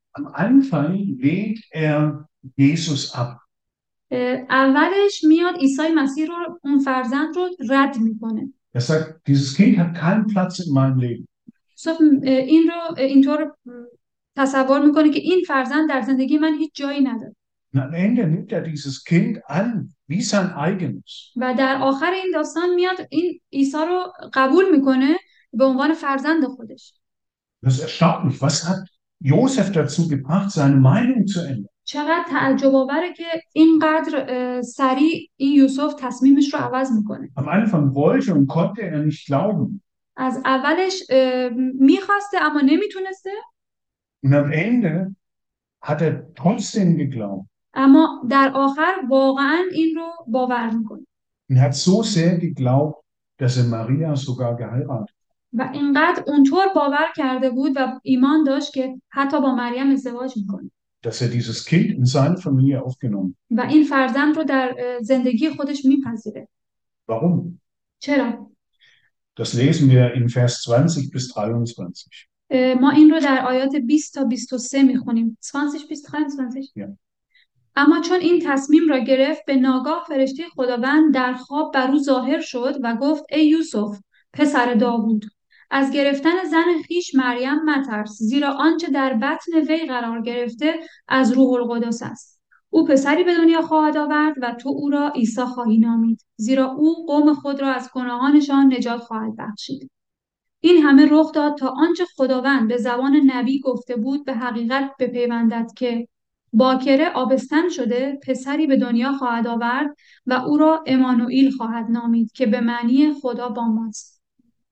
S1: Am Anfang lehnt er Jesus ab.
S2: اه، اولش میاد عیسی مسیح رو اون فرزند رو رد میکنه.
S1: Er sagt, dieses Kind hat keinen Platz in meinem Leben.
S2: یوسف اه، این رو اه، اینطور اه، تصور میکنه که این فرزند در زندگی من هیچ جایی نداره.
S1: Und am Ende nimmt er dieses Kind an, wie sein eigenes.
S2: و در آخر این داستان میاد این عیسی رو قبول میکنه به عنوان فرزند خودش.
S1: Das ist erstaunlich. Was hat Josef dazu gebracht, seine Meinung zu ändern?
S2: چقدر تعجب آوره که اینقدر اه، سریع این یوسف تصمیمش رو عوض میکنه.
S1: Am Anfang wollte und konnte er nicht glauben.
S2: از اولش اه، میخواسته اما نمیتونسته،
S1: Und am Ende hat er trotzdem geglaubt
S2: اما در آخر واقعا این رو باور میکنه
S1: und hat so sehr geglaubt, dass er Maria sogar geheiratet.
S2: و اینقدر اونطور باور کرده بود و ایمان داشت که حتی با مریم ازدواج میکنه
S1: Dass er dieses Kind in seine Familie aufgenommen hat.
S2: و این فرزند رو در اه، زندگی خودش میپذیره.
S1: Warum?
S2: چرا؟
S1: Das lesen wir in Vers zwanzig bis dreiundzwanzig.
S2: اه، ما این رو در آیات بیست تا بیست و سه میخونیم. zwanzig bis dreiundzwanzig.
S1: Ja.
S2: اما چون این تصمیم را گرفت به ناگاه فرشته خداوند در خواب بر او ظاهر شد و گفت ای یوسف پسر داوود از گرفتن زن خویش مریم مترس، زیرا آنچه در بطن وی قرار گرفته از روح القدس است. او پسری به دنیا خواهد آورد و تو او را عیسی خواهی نامید، زیرا او قوم خود را از گناهانشان نجات خواهد بخشید. این همه رخ داد تا آنچه خداوند به زبان نبی گفته بود به حقیقت بپیوندد که باکره آبستن شده پسری به دنیا خواهد آورد و او را امانوئیل خواهد نامید که به معنی خدا با ماست.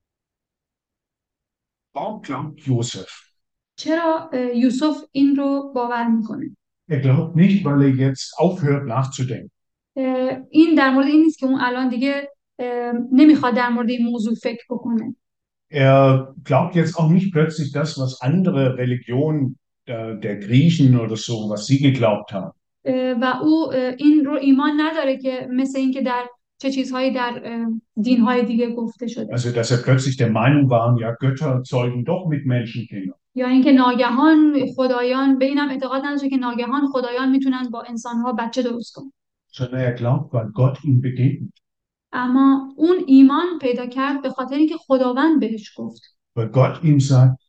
S1: Warum glaubt Josef?
S2: چرا اه، یوسف این رو باور میکنه؟
S1: Er glaubt nicht, weil er jetzt aufhört nachzudenken.
S2: اه، این در مورد این نیست که اون الان دیگه اه، نمیخواد در مورد این موضوع فکر بکنه.
S1: Er glaubt jetzt auch nicht plötzlich das, was andere Religionen der, der Griechen oder so, was sie geglaubt haben.
S2: اه، و او اه، این رو ایمان نداره که مثل این که در چه چیزهایی در اه، دینهای دیگه گفته شده.
S1: Also, dass er plötzlich der Meinung war, ja, Götter zeugen doch mit Menschenkinder.
S2: یا اینکه ناگهان خدایان، به اینم اعتقاد نداره که ناگهان خدایان میتونن با انسانها بچه درست کنن.
S1: Sondern er glaubt, weil Gott ihm begegnet.
S2: اما اون ایمان پیدا کرد به خاطر اینکه خداوند بهش گفت.
S1: Weil Gott ihm sagt,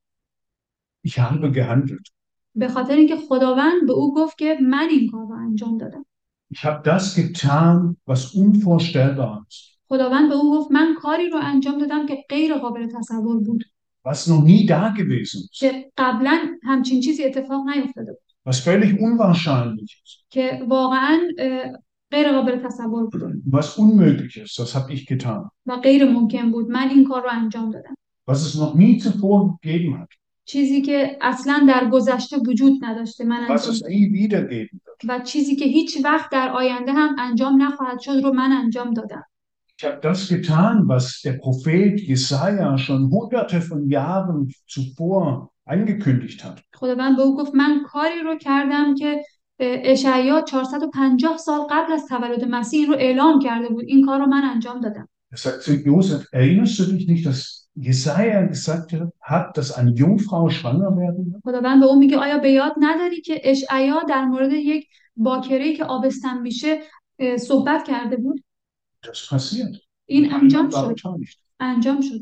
S1: ich habe gehandelt.
S2: به خاطر اینکه خداوند به او گفت که من این کار رو انجام دادم.
S1: Ich habe das getan, was unvorstellbar ist.
S2: خداوند به او گفت من کاری رو انجام دادم که غیر قابل تصور بود.
S1: Was noch nie da gewesen ist.
S2: که قبلا همچین چیزی اتفاق نیفتاده بود.
S1: Was völlig unwahrscheinlich ist.
S2: که واقعا اه، غیر قابل تصور بود.
S1: Was unmöglich ist, das habe ich getan.
S2: و غیر ممکن بود. من این کار رو انجام دادم.
S1: Was es noch nie zuvor gegeben hat.
S2: چیزی که اصلا در گذشته وجود نداشته من
S1: Was
S2: انجام
S1: es
S2: دادم.
S1: nie wieder geben wird.
S2: و چیزی که هیچ وقت در آینده هم انجام نخواهد شد رو من انجام دادم.
S1: Ich habe das getan, was der Prophet Jesaja schon hunderte von Jahren zuvor angekündigt hat.
S2: خداوند به او گفت من کاری رو کردم که اه، اشعیا چهارصد و پنجاه سال قبل از تولد مسیح این رو اعلام کرده بود. این کار رو من انجام دادم.
S1: Er sagt zu Josef, erinnerst du dich nicht, dass Jesaja gesagt hat, dass eine Jungfrau schwanger werden wird?
S2: خداوند به او میگه آیا به یاد نداری که اشعیا در مورد یک باکره‌ای که آبستن میشه اه، صحبت کرده بود؟
S1: Das passiert.
S2: این انجام
S1: War
S2: شد.
S1: beteiligt.
S2: انجام شد.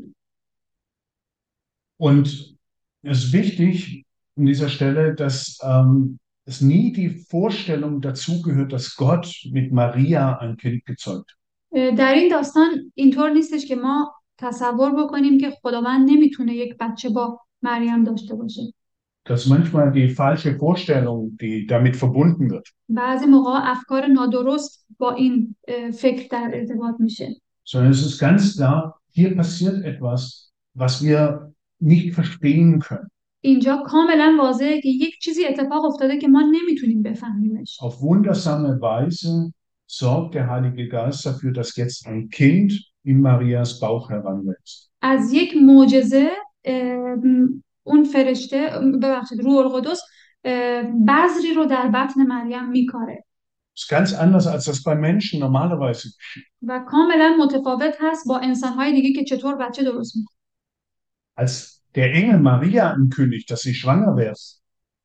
S1: Und es ist wichtig an dieser Stelle, dass ähm, es nie die Vorstellung dazugehört, dass Gott mit Maria ein Kind gezeugt hat.
S2: اه، در این داستان اینطور نیستش که ما تصور بکنیم که خداوند نمیتونه یک بچه با مریم داشته باشه.
S1: Das ist manchmal die falsche Vorstellung, die damit verbunden wird.
S2: بعضی موقع افکار نادرست با این اه، فکر در ارتباط میشه.
S1: Sondern es ist ganz klar, hier passiert etwas, was wir nicht verstehen können.
S2: اینجا کاملا واضحه که یک چیزی اتفاق افتاده که ما نمیتونیم بفهمیمش.
S1: Auf wundersame Weise sorgt der Heilige Geist dafür, dass jetzt ein Kind in Marias Bauch heranwächst.
S2: از یک معجزه اه، اون فرشته، ببخشید روح القدس اه، بذری رو در بطن مریم میکاره
S1: Das ist ganz anders, als das bei Menschen normalerweise geschieht.
S2: و کاملا متفاوت هست با انسانهای دیگه که چطور بچه درست میکنه.
S1: Als der Engel Maria ankündigt, dass sie schwanger wird,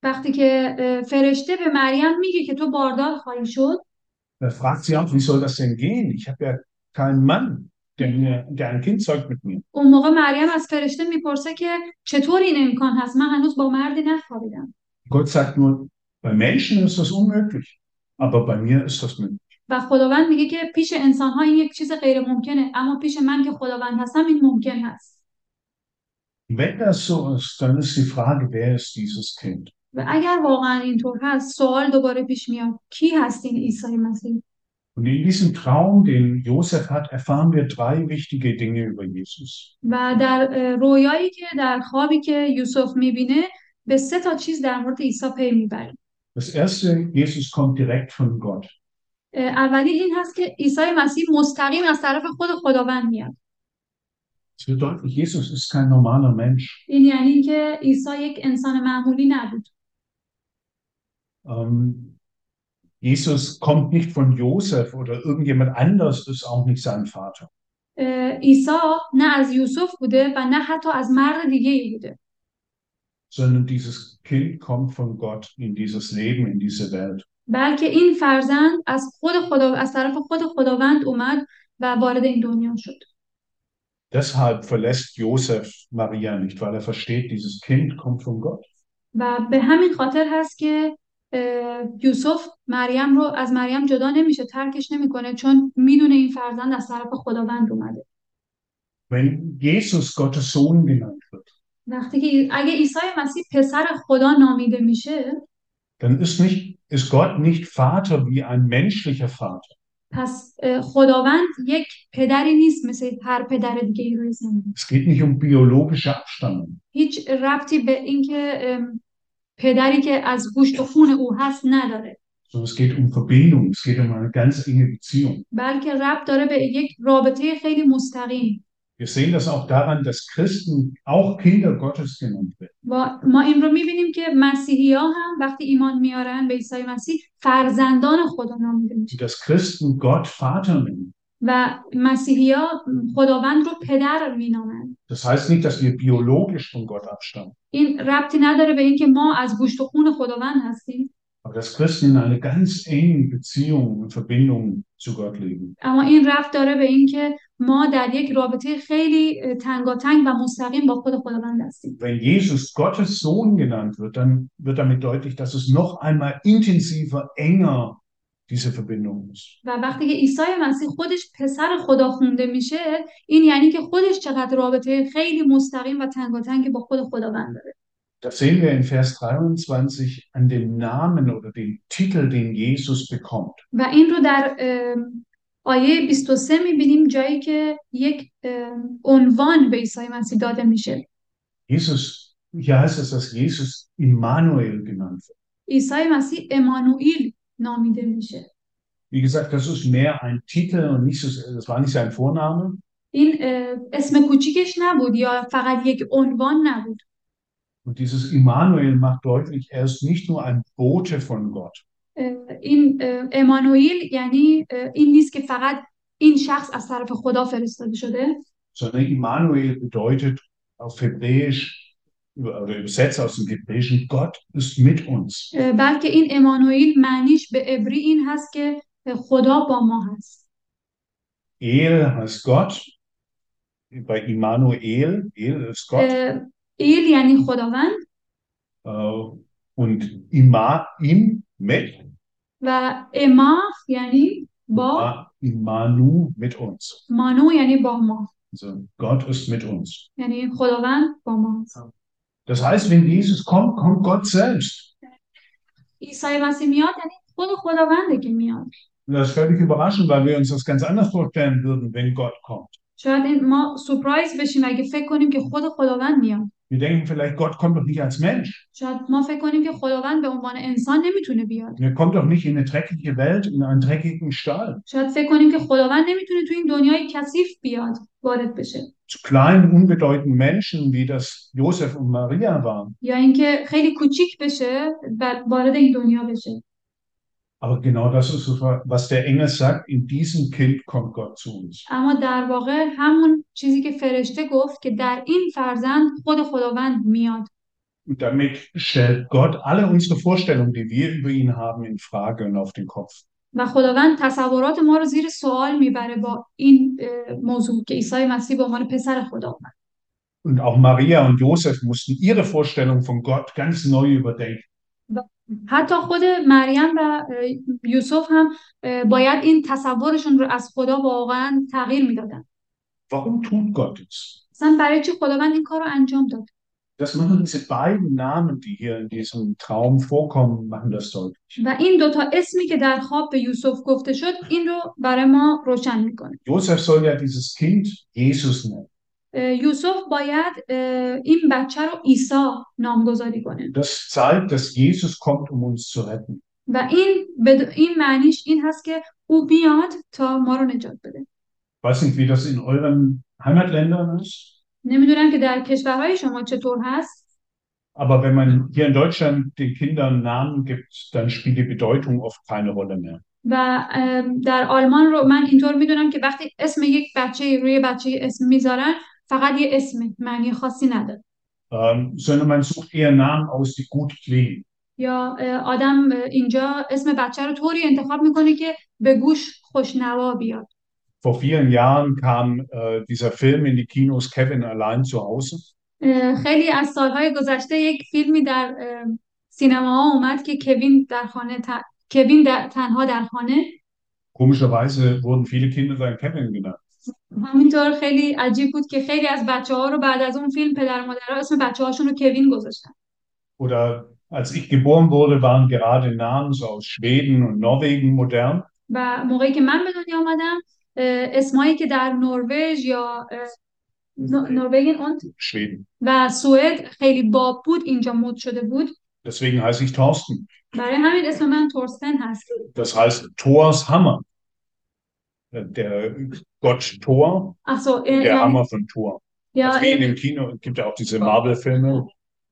S2: وقتی که اه، فرشته به مریم میگه که تو باردار خواهی شد،
S1: Da fragt sie auch, wie soll das denn gehen? Ich habe ja keinen Mann, der, mir, der ein Kind zeugt mit mir.
S2: اون موقع مریم از فرشته میپرسه که چطور این امکان هست، من هنوز با مردی نخوابیدم.
S1: Gott sagt nur, bei Menschen ist das unmöglich, aber bei mir ist das möglich.
S2: و خداوند میگه که پیش انسان‌ها این یک چیز غیر ممکنه، اما پیش من که خداوند هستم این ممکن هست.
S1: Wenn das so ist, dann ist die Frage, wer ist dieses Kind?
S2: و اگر واقعا اینطور هست، سوال دوباره پیش میاد کی هست این عیسی مسیح؟
S1: Und in diesem Traum, den Josef hat, erfahren wir drei wichtige Dinge über Jesus.
S2: و در اه، رویایی که در خوابی که یوسف میبینه به سه تا چیز در مورد عیسی پی میبریم.
S1: Das erste, Jesus kommt direkt von Gott.
S2: اه، اولی این هست که عیسی مسیح مستقیم از طرف خود خداوند میاد.
S1: Es wird deutlich, Jesus ist kein normaler Mensch.
S2: این یعنی که عیسی یک انسان معمولی نبود.
S1: Ähm, Jesus kommt nicht von Josef oder irgendjemand anders ist auch nicht sein Vater.
S2: اه، عیسی نه از یوسف بوده و نه حتی از مرد دیگه ای بوده،
S1: Sondern dieses Kind kommt von Gott in dieses Leben, in diese Welt.
S2: بلکه این فرزند از خود خدا از طرف خود خداوند اومد و وارد این دنیا شد.
S1: Deshalb verlässt Josef Maria nicht, weil er versteht, dieses Kind kommt von Gott.
S2: و به همین خاطر هست که اه، یوسف مریم رو از مریم جدا نمیشه، ترکش نمیکنه، چون میدونه این فرزند از طرف خداوند اومده.
S1: Wenn Jesus Gottes Sohn genannt wird,
S2: وقتی که اگه عیسی مسیح پسر خدا نامیده میشه،
S1: dann ist nicht, ist Gott nicht Vater wie ein menschlicher Vater.
S2: پس اه، خداوند یک پدری نیست مثل هر پدر دیگه ای روی زمین.
S1: Es geht nicht um biologische Abstammung,
S2: هیچ ربطی به اینکه ام، پدری که از گوشت و خون او هست نداره،
S1: sondern es geht um Verbindung, es geht um eine ganz enge Beziehung.
S2: بلکه ربط داره به یک رابطه خیلی مستقیم.
S1: Wir sehen das auch daran, dass Christen auch Kinder Gottes genannt werden.
S2: و ما این رو میبینیم که مسیحی ها هم وقتی ایمان میارن به عیسی مسیح فرزندان خدا نامیده میشن
S1: Dass Christen Gott Vater nennen.
S2: و مسیحی ها خداوند رو پدر مینامن.
S1: Das heißt nicht, dass wir biologisch von Gott abstammen,
S2: این ربطی نداره به اینکه ما از گوشت و خون خداوند هستیم،
S1: aber dass Christen in einer ganz engen Beziehung und Verbindung zu Gott leben.
S2: اما این ربط داره به اینکه ما در یک رابطه خیلی اه، تنگاتنگ و مستقیم با خود خداوند هستیم.
S1: Wenn Jesus Gottes Sohn genannt wird, dann wird damit deutlich, dass es noch einmal intensiver, enger diese Verbindung ist.
S2: و وقتی که عیسی مسیح خودش پسر خدا خونده میشه، این یعنی که خودش چقدر رابطه خیلی مستقیم و تنگاتنگ با خود خداوند داره.
S1: Das sehen wir in Vers dreiundzwanzig an dem Namen oder dem Titel, den Jesus bekommt.
S2: و این رو در ام، آیه بیست و سه میبینیم، جایی که یک ام، عنوان به عیسی مسیح داده میشه.
S1: Jesus, hier heißt es, dass Jesus Immanuel genannt wird.
S2: عیسی مسیح امانوئیل نامیده میشه.
S1: Wie gesagt, das ist mehr ein Titel und nicht so, das war nicht sein Vorname.
S2: این اه، اسم کوچیکش نبود یا فقط یک عنوان نبود.
S1: Und dieses Immanuel macht deutlich, er ist nicht nur ein Bote von Gott,
S2: اه، این اه، امانوئیل یعنی اه، این نیست که فقط این شخص از طرف خدا فرستاده شده،
S1: sondern Immanuel bedeutet auf Hebräisch oder übersetzt aus dem Hebräischen, Gott ist mit uns.
S2: اه، بلکه این امانوئیل معنیش به عبری این هست که اه، خدا با ما هست.
S1: El heißt Gott, bei Immanuel, El ist Gott,
S2: اه، ایل یعنی خداوند
S1: äh, und Imma, im, mit,
S2: و اما یعنی با،
S1: Imma- Immanu, mit uns.
S2: مانو یعنی با ما،
S1: Also Gott ist mit uns.
S2: یعنی خداوند با ما هست.
S1: Das heißt, wenn Jesus kommt, kommt Gott selbst.
S2: عیسی مسیح میاد یعنی خود خداونده که میاد.
S1: Und das ist völlig überraschend, weil wir uns das ganz anders vorstellen würden, wenn Gott kommt.
S2: شاید این ما سورپرایز بشیم اگه فکر کنیم که خود خداوند میاد.
S1: Wir denken vielleicht, Gott kommt doch nicht als Mensch.
S2: شاید ما فکر کنیم که خداوند به عنوان انسان nemittune بیاد.
S1: Er kommt doch nicht in eine dreckige Welt, in einen dreckigen Stall.
S2: شاید فکر کنیم که خداوند نمیتونه تو این دنیای کثیف بیاد، وارد بشه.
S1: Zu kleinen, unbedeutenden Menschen, wie das Josef und Maria waren.
S2: یا اینکه خیلی کوچیک بشه و وارد این دنیا بشه.
S1: Aber genau das ist, was der Engel sagt, in diesem Kind kommt Gott zu uns.
S2: اما در واقع همون چیزی که فرشته گفت که در این فرزند خود خداوند میاد.
S1: Und damit stellt Gott alle unsere Vorstellungen, die wir über ihn haben, in Frage und auf den Kopf.
S2: و خداوند تصورات ما رو زیر سوال میبره با این اه، موضوع که عیسی مسیح به عنوان پسر خدا اومد.
S1: Und auch Maria und Josef mussten ihre Vorstellung von Gott ganz neu überdenken.
S2: و حتی خود مریم و اه، یوسف هم اه، باید این تصورشون رو از خدا واقعا تغییر میدادن.
S1: Warum tut Gott es?
S2: مثلا برای چی خداوند این کار رو انجام داد؟
S1: Das machen diese beiden Namen, die hier in diesem Traum vorkommen, machen das deutlich.
S2: و این دوتا اسمی که در خواب به یوسف گفته شد این رو برای ما روشن میکنه.
S1: Josef soll ja dieses Kind Jesus nennen.
S2: یوسف باید اه، این بچه رو عیسی نامگذاری کنه
S1: Das zeigt, dass Jesus kommt, um uns zu retten.
S2: و این بد... این معنیش این هست که او بیاد تا ما رو نجات بده.
S1: Ich weiß nicht, wie das in euren Heimatländern ist,
S2: نمیدونم که در کشورهای شما چطور هست،
S1: aber wenn man hier in Deutschland den Kindern Namen gibt, dann spielt die Bedeutung oft keine Rolle mehr.
S2: و ام، در آلمان رو من اینطور میدونم که وقتی اسم یک بچه روی بچه اسم میذارن فقط یه اسم، معنی خاصی نداره.
S1: Ähm, sondern man sucht eher Namen aus, die gut klingen.
S2: یا اه، آدم اه، اینجا اسم بچه رو طوری انتخاب میکنه که به گوش خوشنوا بیاد.
S1: Vor vielen Jahren kam äh, dieser Film in die Kinos, Kevin allein zu Hause.
S2: اه، خیلی از سالهای گذشته یک فیلمی در اه، سینماها اومد که کوین در خانه ت... کوین در... تنها در خانه.
S1: Komischerweise wurden viele Kinder dann Kevin genannt.
S2: همینطور خیلی عجیب بود که خیلی از بچه ها رو بعد از اون فیلم پدر و مادرها اسم بچه هاشون رو کوین گذاشتن.
S1: Oder als ich geboren wurde, waren gerade Namen so aus Schweden und Norwegen modern.
S2: و موقعی که من به دنیا آمدم اه، اسمایی که در نروژ یا اه، نو- نروژ اون
S1: Schweden.
S2: و سوئد خیلی باب بود اینجا مد شده بود.
S1: Deswegen heiße ich Thorsten.
S2: برای همین اسم من تورستن هست.
S1: Das heißt Thors Hammer. Der Gott Thor,
S2: Ach so,
S1: und
S2: اه،
S1: der
S2: یعنی
S1: Hammer von Thor.
S2: ja,
S1: Also wie in
S2: اه،
S1: dem Kino, es gibt ja auch diese Marvel-Filme.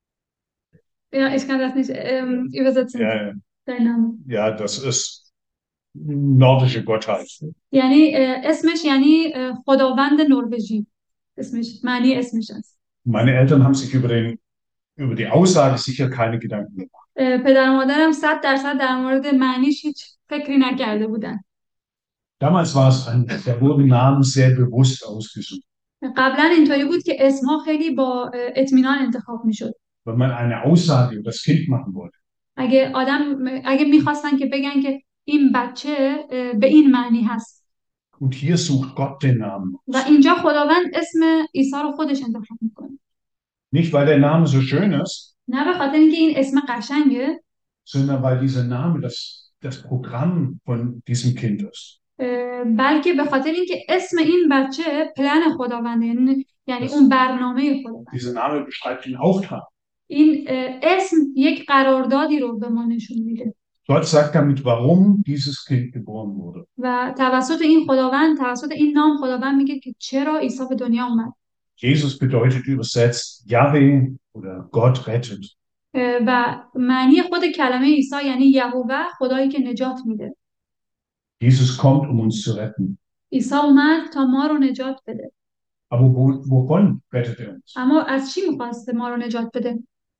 S2: ja, ich kann das nicht ähm, übersetzen.
S1: Ja,
S2: Dein Name.
S1: ja, das ist nordische Gottheit.
S2: یعنی اه، اسمش یعنی اه، خداوند نروژی. اسمش معنی اسمش است.
S1: Meine Eltern haben sich über den, über die Aussage sicher keine Gedanken gemacht.
S2: اه، پدر و مادرم صد درصد در مورد معنیش هیچ فکری نکرده بودن.
S1: Damals war es ein, da wurden Namen sehr bewusst ausgesucht.
S2: قبلا اینطوری بود که اسمها خیلی با اه، اطمینان انتخاب میشد.
S1: Wenn man eine Aussage über das Kind machen wollte.
S2: اگه آدم اگه میخواستن که بگن که این بچه اه، به این معنی هست.
S1: Und hier sucht Gott den Namen
S2: و
S1: aus.
S2: اینجا خداوند اسم عیسی رو خودش انتخاب میکنه.
S1: Nicht, weil der Name so schön ist,
S2: نه به خاطر اینکه این اسم قشنگه،
S1: sondern weil dieser Name das, das Programm von diesem Kind ist.
S2: اه، بلکه به خاطر اینکه اسم این بچه پلن خداونده، یعنی یعنی
S1: Das,
S2: اون برنامه خداوند.
S1: dieser Name beschreibt den Auftrag.
S2: این اه، اسم یک قراردادی رو به ما نشون میده
S1: Gott sagt damit, warum dieses Kind geboren wurde.
S2: و توسط این خداوند، توسط این نام خداوند میگه که چرا عیسی به دنیا اومد.
S1: Jesus bedeutet übersetzt Yahweh oder Gott rettet.
S2: اه، و معنی خود کلمه عیسی یعنی یهوه، خدایی که نجات میده.
S1: Jesus kommt, um uns zu retten.
S2: عیسی اومد تا ما رو نجات بده.
S1: Aber wo, wovon rettet er uns?
S2: اما از چی میخواسته ما رو نجات بده؟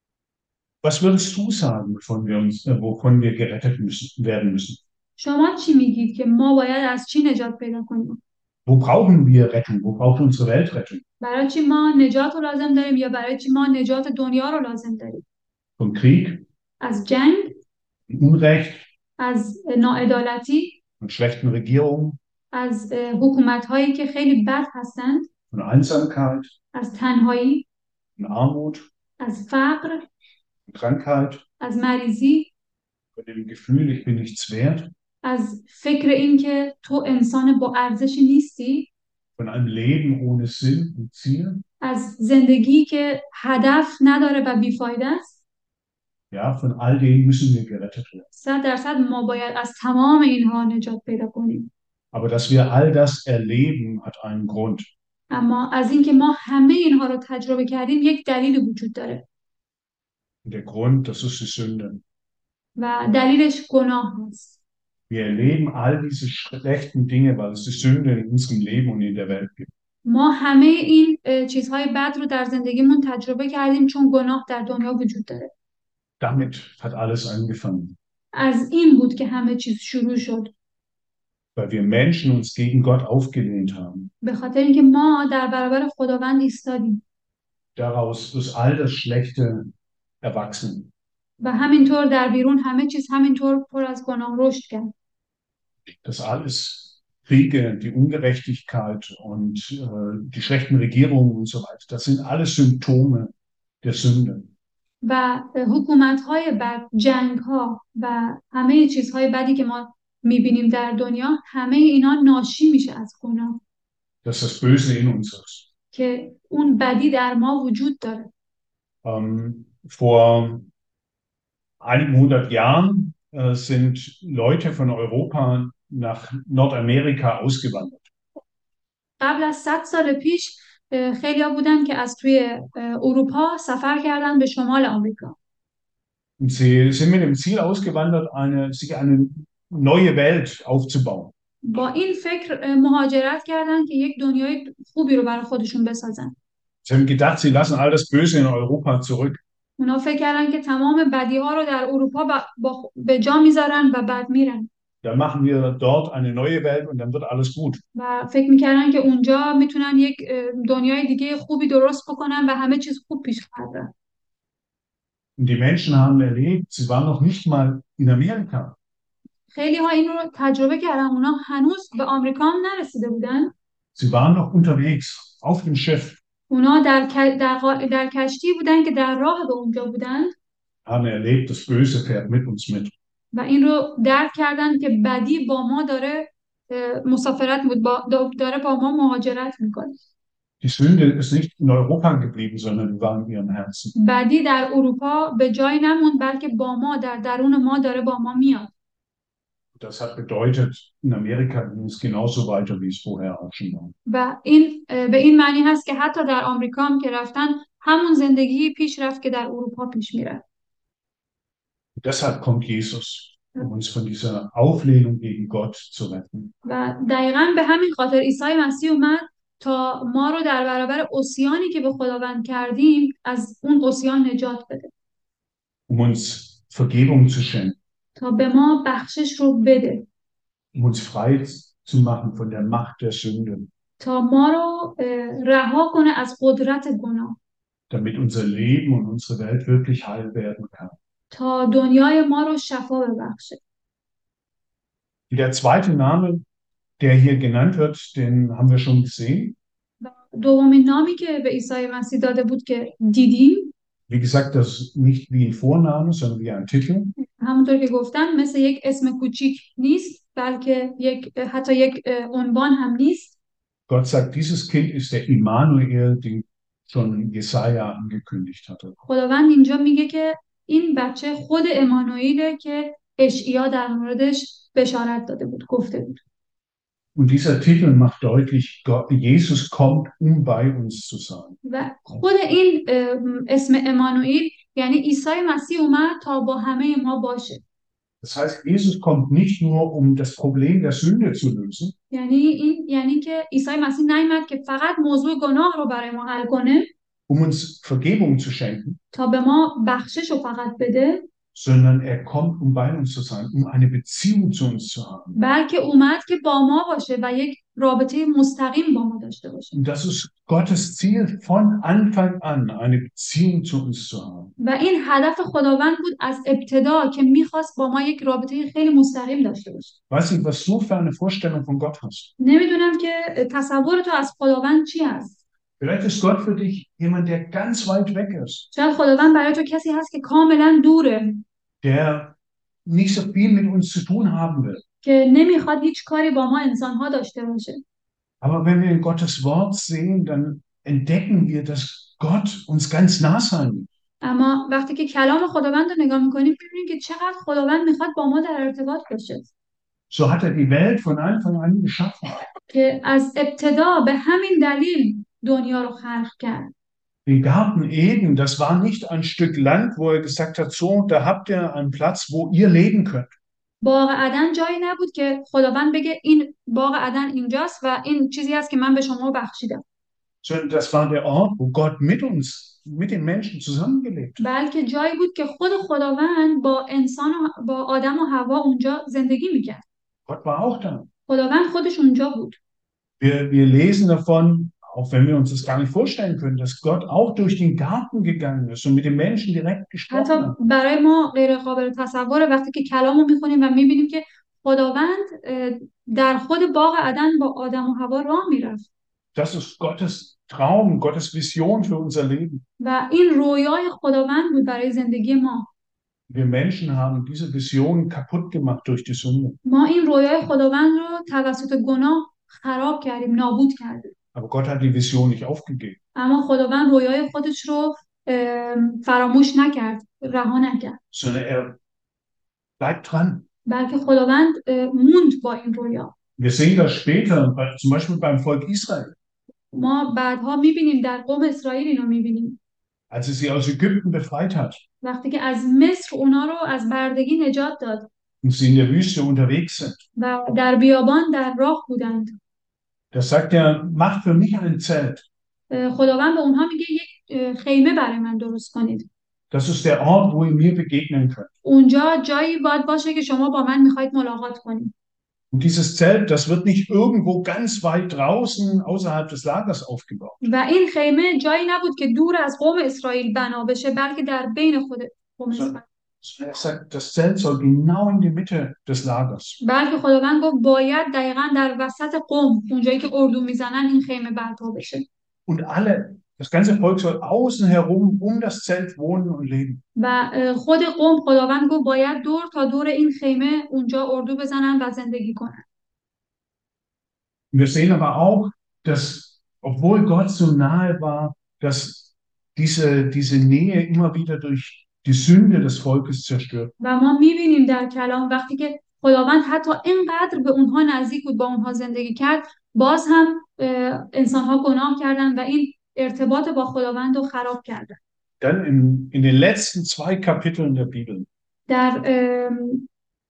S1: Was würdest du sagen, wovon wir uns, äh, wovon wir gerettet müssen, werden müssen?
S2: شما چی میگید که ما باید از چی نجات پیدا کنیم؟
S1: Wo brauchen wir Rettung? Wo braucht unsere Welt Rettung?
S2: برای چی ما نجات رو لازم داریم یا برای چی ما نجات دنیا رو لازم داریم؟
S1: Vom Krieg,
S2: از جنگ،
S1: Unrecht,
S2: از ناعدالتی،
S1: von schlechten Regierungen,
S2: از حکومت هایی که خیلی بد هستند،
S1: von Einsamkeit,
S2: از تنهایی،
S1: von Armut,
S2: از فقر،
S1: von Krankheit,
S2: از مریضی،
S1: von dem Gefühl, ich bin nichts wert,
S2: از فکر اینکه تو انسان با ارزشی نیستی،
S1: von einem Leben ohne Sinn und Ziel.
S2: از زندگی که هدف نداره و بیفایده است.
S1: Ja, von all denen müssen wir gerettet werden.
S2: صد درصد ما باید از تمام اینها نجات پیدا کنیم.
S1: Aber dass wir all das erleben, hat einen Grund.
S2: اما از اینکه ما همه اینها رو تجربه کردیم یک دلیل وجود داره
S1: Und der Grund, das ist die Sünde.
S2: و دلیلش گناه هست.
S1: Wir erleben all diese schlechten Dinge, weil es die Sünde in unserem Leben und in der Welt gibt.
S2: ما همه این اه، چیزهای بد رو در زندگیمون تجربه کردیم چون گناه در دنیا وجود داره.
S1: Damit hat alles angefangen,
S2: از این بود که همه چیز شروع شد.
S1: weil wir Menschen uns gegen Gott aufgelehnt haben.
S2: به خاطر اینکه ما در برابر خداوند ایستادیم
S1: Daraus ist all das Schlechte erwachsen.
S2: و همینطور در بیرون همه چیز همینطور پر از گناه رشد کرد.
S1: Das alles, Kriege, die Ungerechtigkeit und äh, die schlechten Regierungen und so weiter, das sind alles Symptome der Sünde.
S2: و حکومت‌های بد، جنگ‌ها و همه چیزهای بدی که ما می‌بینیم در دنیا، همه اینا ناشی میشه از گناه،
S1: Dass das Böse in uns ist.
S2: که اون بدی در ما وجود داره.
S1: Ähm, vor einigen hundert Jahren äh, sind Leute von Europa nach Nordamerika ausgewandert.
S2: قبل از صد سال پیش خیلی‌ها بودن که از توی اه، اروپا سفر کردن به شمال آمریکا.
S1: Und sie sind mit dem Ziel ausgewandert, eine, sich eine neue Welt aufzubauen.
S2: با این فکر اه، مهاجرت کردن که یک دنیای خوبی رو برای خودشون بسازن.
S1: Sie haben gedacht, sie lassen all das Böse in Europa zurück.
S2: اونا فکر کردن که تمام بدی‌ها رو در اروپا ب- با- به جا میذارن و بعد میرن.
S1: Dann machen wir dort eine neue Welt und dann wird alles gut.
S2: و فکر میکردن که اونجا میتونن یک اه، دنیای دیگه خوبی درست بکنن و همه چیز خوب پیش خواهد رفت.
S1: Und die Menschen haben erlebt, sie waren noch nicht mal in Amerika.
S2: خیلی ها این رو تجربه کردن، اونا هنوز به آمریکا هم نرسیده بودن.
S1: Sie waren noch unterwegs auf dem Schiff,
S2: اونا در, ک- در, قا- در کشتی بودن که در راه به اونجا بودن
S1: haben erlebt, das Böse fährt mit uns mit.
S2: و این رو درک کردن که بدی با ما داره اه، مسافرت بود، با داره با ما مهاجرت میکنه.
S1: Die Sünde ist nicht in Europa geblieben, sondern die war in ihrem Herzen.
S2: بدی در اروپا به جای نموند بلکه با ما در درون ما داره با ما میاد.
S1: Das hat bedeutet, in Amerika ging es genauso weiter, wie es vorher auch schon war.
S2: و این اه، به این معنی هست که حتی در آمریکا هم که رفتن همون زندگی پیش رفت که در اروپا پیش میره.
S1: Deshalb kommt Jesus, um uns von dieser Auflehnung gegen Gott zu retten.
S2: و دقیقا به همین خاطر عیسی مسیح اومد تا ما رو در برابر عصیانی که به خداوند کردیم از اون عصیان نجات بده،
S1: Um uns Vergebung zu schenken,
S2: تا به ما بخشش رو بده،
S1: um uns frei zu machen von der Macht der Sünde,
S2: تا ما رو اه، رها کنه از قدرت گناه،
S1: damit unser Leben und unsere Welt wirklich heil werden kann.
S2: تا دنیای ما رو شفا ببخشه.
S1: Der zweite Name, der hier genannt wird, den haben wir schon gesehen.
S2: و دومین نامی که به عیسی مسیح داده بود که دیدیم،
S1: Wie gesagt, das ist nicht wie ein Vorname, sondern wie ein Titel.
S2: همونطور که گفتم مثل یک اسم کوچیک نیست بلکه یک حتی یک اه، عنوان هم نیست.
S1: Gott sagt, dieses Kind ist der Immanuel, den schon Jesaja angekündigt hatte.
S2: خداوند اینجا میگه که این بچه خود امانوئیله که اشعیا در موردش بشارت داده بود، گفته بود.
S1: Und dieser Titel macht deutlich, Gott, Jesus kommt, um bei uns zu sein.
S2: و خود این اه، اسم امانوئیل یعنی عیسی مسیح اومد تا با همه ما باشه.
S1: Das heißt, Jesus kommt nicht nur, um das Problem der Sünde zu lösen,
S2: یعنی این یعنی که عیسی مسیح نیامد که فقط موضوع گناه رو برای ما حل کنه،
S1: um uns Vergebung zu schenken,
S2: تا به ما بخشش رو فقط بده،
S1: sondern er kommt, um bei uns zu sein, um eine Beziehung zu uns zu haben.
S2: بلکه اومد که با ما باشه و یک رابطه مستقیم با ما داشته باشه.
S1: Und das ist Gottes Ziel von Anfang an, eine Beziehung zu uns zu haben.
S2: و این هدف خداوند بود از ابتدا که میخواست با ما یک رابطه خیلی مستقیم داشته باشه.
S1: Weiß nicht, was du für eine Vorstellung von Gott hast.
S2: نمیدونم که تصور تو از خداوند چی هست.
S1: Vielleicht ist Gott für dich jemand, der ganz weit weg ist,
S2: شاید خداوند برای تو کسی هست که کاملا دوره،
S1: der nicht so viel mit uns zu tun haben will.
S2: که نمیخواد هیچ کاری با ما انسانها داشته باشه.
S1: Aber wenn wir in Gottes Wort sehen, dann entdecken wir, dass Gott uns ganz nah sein will.
S2: اما وقتی که کلام خداوند رو نگاه میکنیم میبینیم که چقدر خداوند میخواد با ما در ارتباط باشه.
S1: So hat er die Welt von Anfang an geschaffen.
S2: که از ابتدا به همین دلیل دنیا رو خلق کرد.
S1: Den Garten Eden, das war nicht ein Stück Land, wo er gesagt hat, so, da habt ihr einen Platz, wo ihr leben könnt.
S2: باغ عدن جایی نبود که خداوند بگه این باغ عدن اینجاست و این چیزی هست که من به شما بخشیدم.
S1: sondern das war der Ort, wo Gott mit uns, mit den Menschen zusammengelebt hat.
S2: بلکه جایی بود که خود خداوند با انسان و با آدم و حوا اونجا زندگی میکرد.
S1: Gott war auch da.
S2: خداوند خودش اونجا بود.
S1: Wir, wir lesen davon, auch wenn wir uns das gar nicht vorstellen können, dass Gott auch durch den Garten gegangen ist und mit den Menschen direkt gesprochen
S2: حتی
S1: hat.
S2: برای ما غیر قابل تصوره وقتی که کلامو میخونیم و میبینیم که خداوند اه، در خود باغ عدن با آدم و حوا راه میرفت.
S1: Das ist Gottes Traum, Gottes Vision für unser Leben.
S2: و این رویای خداوند بود برای زندگی ما.
S1: Wir Menschen haben diese Vision kaputt gemacht durch die Sünde.
S2: ما این رویای خداوند رو توسط گناه خراب کردیم، نابود کردیم.
S1: Aber Gott hat die Vision nicht aufgegeben.
S2: اما خداوند رویای خودش رو ام، فراموش نکرد، رها نکرد.
S1: Sondern er bleibt dran.
S2: بلکه خداوند اه، موند با این رویا.
S1: Wir sehen das später, bei- zum Beispiel beim Volk Israel.
S2: ما بعدها میبینیم در قوم اسرائیل اینو میبینیم.
S1: Als er sie aus Ägypten befreit hat
S2: وقتی که از مصر اونا رو از بردگی نجات داد
S1: und sie in der Wüste unterwegs sind.
S2: و در بیابان در راه بودند.
S1: Da sagt er, macht für mich ein Zelt.
S2: اه، خداوند به اونها میگه یک اه، خیمه برای من درست کنید.
S1: Das ist der Ort, wo ihr mir begegnen könnt.
S2: اونجا جایی باید باشه که شما با من میخواید ملاقات کنید.
S1: Und dieses Zelt, das wird nicht irgendwo ganz weit draußen außerhalb des Lagers aufgebaut.
S2: و این خیمه جایی نبود که دور از قوم اسرائیل بنا بشه بلکه در بین خود قوم اسرائیل.
S1: Sondern er sagt, das Zelt soll genau in die Mitte des Lagers.
S2: بلکه خداوند گفت باید دقیقاً در وسط قوم اونجایی که اردو میزنن این خیمه برپا بشه.
S1: Und alle, das ganze Volk soll außen herum um das Zelt wohnen und leben.
S2: و اه، خود قوم خداوند گفت باید دور تا دور این خیمه اونجا اردو بزنن و زندگی کنن.
S1: Wir sehen aber auch, dass, obwohl Gott so nahe war, dass diese, diese Nähe immer wieder durch die Sünde des Volkes zerstört.
S2: و ما میبینیم در کلام وقتی که خداوند حتی اینقدر به اونها نزدیک بود با اونها زندگی کرد باز هم اه، انسانها گناه کردن و این ارتباط با خداوند رو خراب کردن.
S1: Dann in, in den letzten zwei Kapiteln der Bibel
S2: در ام،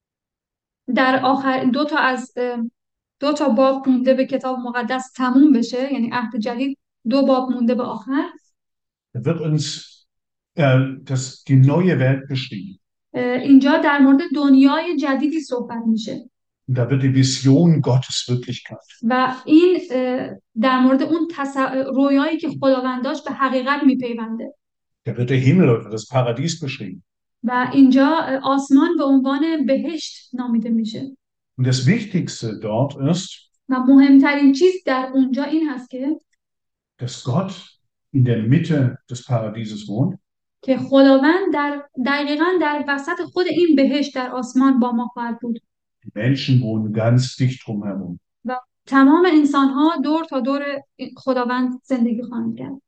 S2: در آخر دو تا از ام، دو تا باب مونده به کتاب مقدس تموم بشه، یعنی عهد جدید دو باب مونده به آخر.
S1: da wird uns äh, das, die neue Welt beschrieben.
S2: اه، اینجا در مورد دنیای جدیدی صحبت میشه
S1: Und da wird die Vision Gottes Wirklichkeit.
S2: و این اه، در مورد اون تص- رویایی که خداوند داشت به حقیقت میپیونده.
S1: Da wird der Himmel oder das Paradies beschrieben.
S2: و اینجا اه، آسمان به عنوان بهشت نامیده میشه
S1: Und das Wichtigste dort ist,
S2: و مهمترین چیز در اونجا این هست که
S1: dass Gott in der Mitte des Paradieses wohnt.
S2: که خداوند در دقیقاً در وسط خود این بهشت در آسمان با ما خواهد بود.
S1: Die Menschen wohnen ganz dicht drumherum.
S2: و تمام انسان‌ها دور تا دور خداوند زندگی خواهند کرد.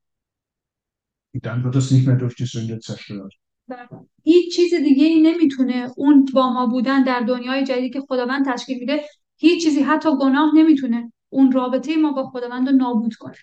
S1: Und dann wird es nicht mehr durch die Sünde zerstört.
S2: و هیچ چیز دیگه ای نمیتونه اون با ما بودن در دنیای جدیدی که خداوند تشکیل میده، هیچ چیزی حتی گناه نمیتونه اون رابطه ما با خداوند رو نابود کنه.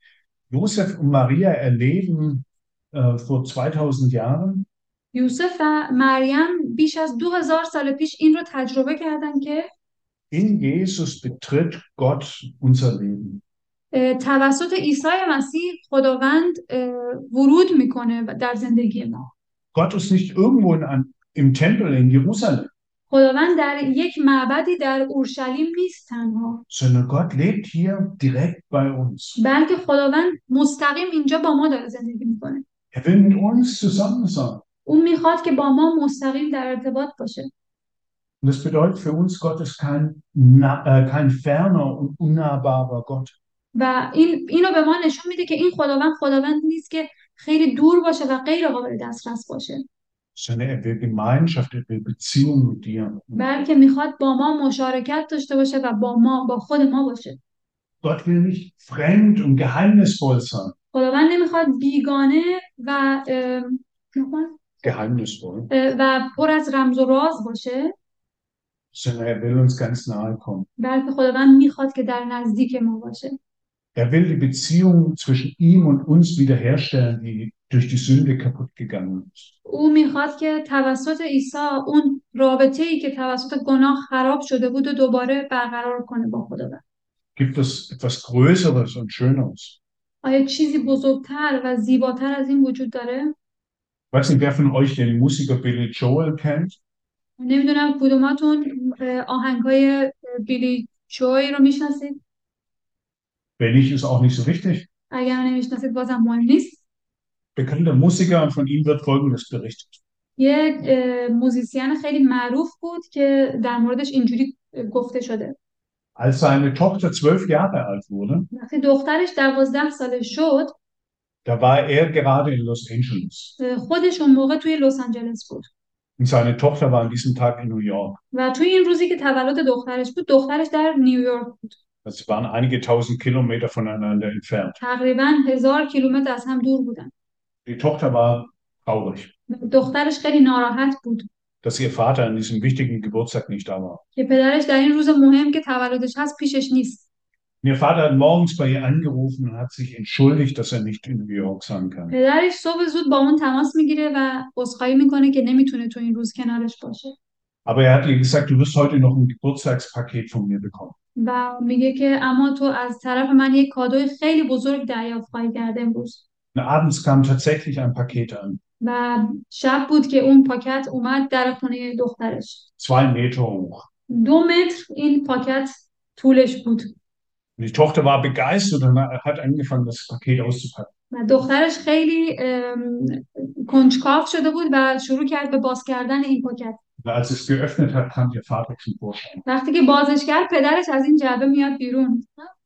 S1: Josef und Maria erleben äh, vor zweitausend Jahren,
S2: یوسف و مریم بیش از دو هزار سال پیش این رو تجربه کردن که
S1: in Jesus betritt Gott unser Leben.
S2: اه، توسط عیسی مسیح خداوند اه، ورود میکنه در زندگی ما.
S1: Gott ist nicht irgendwo in einem, im Tempel in Jerusalem,
S2: خداوند در یک معبدی در اورشلیم نیست تنها،
S1: sondern Gott lebt hier direkt bei uns.
S2: بلکه خداوند مستقیم اینجا با ما dاره زندگی میکنه.
S1: Er will mit uns zusammen sein.
S2: اون میخواد که با ما مستقیم در ارتباط باشه.
S1: Und das bedeutet für uns, Gott ist kein, na- äh, kein ferner und unnahbarer Gott,
S2: و این اینو به ما نشون میده که این خداوند خداوند نیست که خیلی دور باشه و غیر قابل دسترس باشه،
S1: sondern er will Gemeinschaft, er will Beziehung mit dir.
S2: بلکه میخواد با ما مشارکت داشته باشه و با ما با خود ما باشه.
S1: Gott will nicht fremd und geheimnisvoll sein.
S2: خداوند نمیخواد بیگانه و ام،
S1: Geheimnisvoll,
S2: اه، و پر از رمز و راز باشه،
S1: sondern er will uns ganz nahe kommen.
S2: بلکه خداوند میخواد که در نزدیک ما باشه.
S1: Er will die Beziehung zwischen ihm und uns wiederherstellen, die durch die Sünde kaputt gegangen ist.
S2: او میخواد که توسط عیسی اون رابطه‌ای که توسط گناه خراب شده بود و دوباره برقرار کنه با خداوند.
S1: Gibt es etwas Größeres und Schöneres?
S2: آیا چیزی بزرگتر و زیباتر از این وجود داره؟
S1: Ich weiß nicht, wer von euch den Musiker Billy Joel kennt.
S2: نمیدونم کدوماتون اه، آهنگای بیلی جوی رو میشناسید؟
S1: Wenn nicht, ist auch nicht so wichtig.
S2: اگر نمیشناسید بازم مهم نیست.
S1: Bekannter Musiker und von ihm wird Folgendes berichtet.
S2: یه اه، موزیسین خیلی معروف بود که در موردش اینجوری گفته شده.
S1: Als seine Tochter zwölf Jahre alt wurde,
S2: وقتی دخترش دوازده ساله شد،
S1: da war er gerade in Los Angeles.
S2: اه، خودش اون موقع توی لس آنجلس بود
S1: Und seine Tochter war an diesem Tag in New York.
S2: و توی این روزی که تولد دخترش بود دخترش در نیویورک بود.
S1: Das waren einige tausend Kilometer voneinander entfernt.
S2: تقریبا هزار کیلومتر از هم دور بودن.
S1: Die Tochter war traurig,
S2: دخترش خیلی ناراحت بود
S1: dass ihr Vater an diesem wichtigen Geburtstag nicht da war.
S2: که پدرش در این روز مهم که تولدش هست پیشش نیست.
S1: Und ihr Vater hat morgens bei ihr angerufen und hat sich entschuldigt, dass er nicht in New York sein kann.
S2: پدرش صبح زود با اون تماس میگیره و عذرخواهی میکنه که نمیتونه تو این روز کنارش باشه.
S1: Aber er hat ihr gesagt, du wirst heute noch ein Geburtstagspaket von mir bekommen.
S2: و میگه که اما تو از طرف من یک کادوی خیلی بزرگ دریافت خواهی کرد امروز.
S1: Und abends kam tatsächlich ein Paket an.
S2: و شب بود که اون پاکت اومد در خونه دخترش.
S1: Zwei Meter hoch.
S2: دو متر این پاکت طولش بود.
S1: Und die Tochter war begeistert und hat angefangen, das Paket auszupacken.
S2: و دخترش خیلی ام، کنجکاو شده بود و شروع کرد به باز کردن این پاکت.
S1: Und als es geöffnet hat, kam ihr Vater zum Vorschein.
S2: وقتی که بازش کرد پدرش از این جعبه میاد بیرون.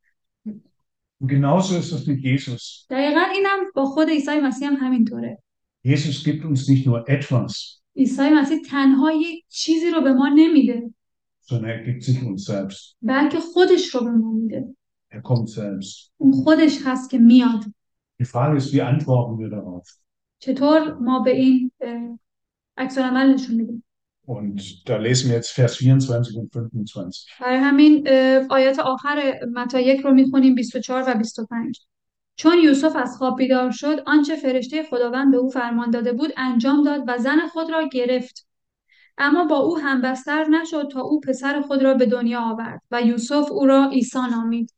S1: Und genauso ist es mit Jesus.
S2: دقیقا اینم با خود عیسی مسیح هم همینطوره.
S1: Jesus gibt uns nicht nur etwas,
S2: عیسی مسیح تنها یک چیزی رو به ما نمیده،
S1: sondern er gibt sich uns selbst.
S2: بلکه خودش رو به ما میده.
S1: Er kommt selbst.
S2: اون خودش هست که میاد.
S1: Die Frage ist, wie antworten wir darauf?
S2: چطور ما به این اه، عکس العمل نشون میدیم؟
S1: Und da lesen wir jetzt Vers vierundzwanzig und fünfundzwanzig.
S2: برای همین اه، آیات آخر متی یک رو میخونیم بیست و چهار و بیست و پنج. چون یوسف از خواب بیدار شد آنچه فرشته خداوند به او فرمان داده بود انجام داد و زن خود را گرفت، اما با او همبستر نشد تا او پسر خود را به دنیا آورد و یوسف او را عیسی نامید.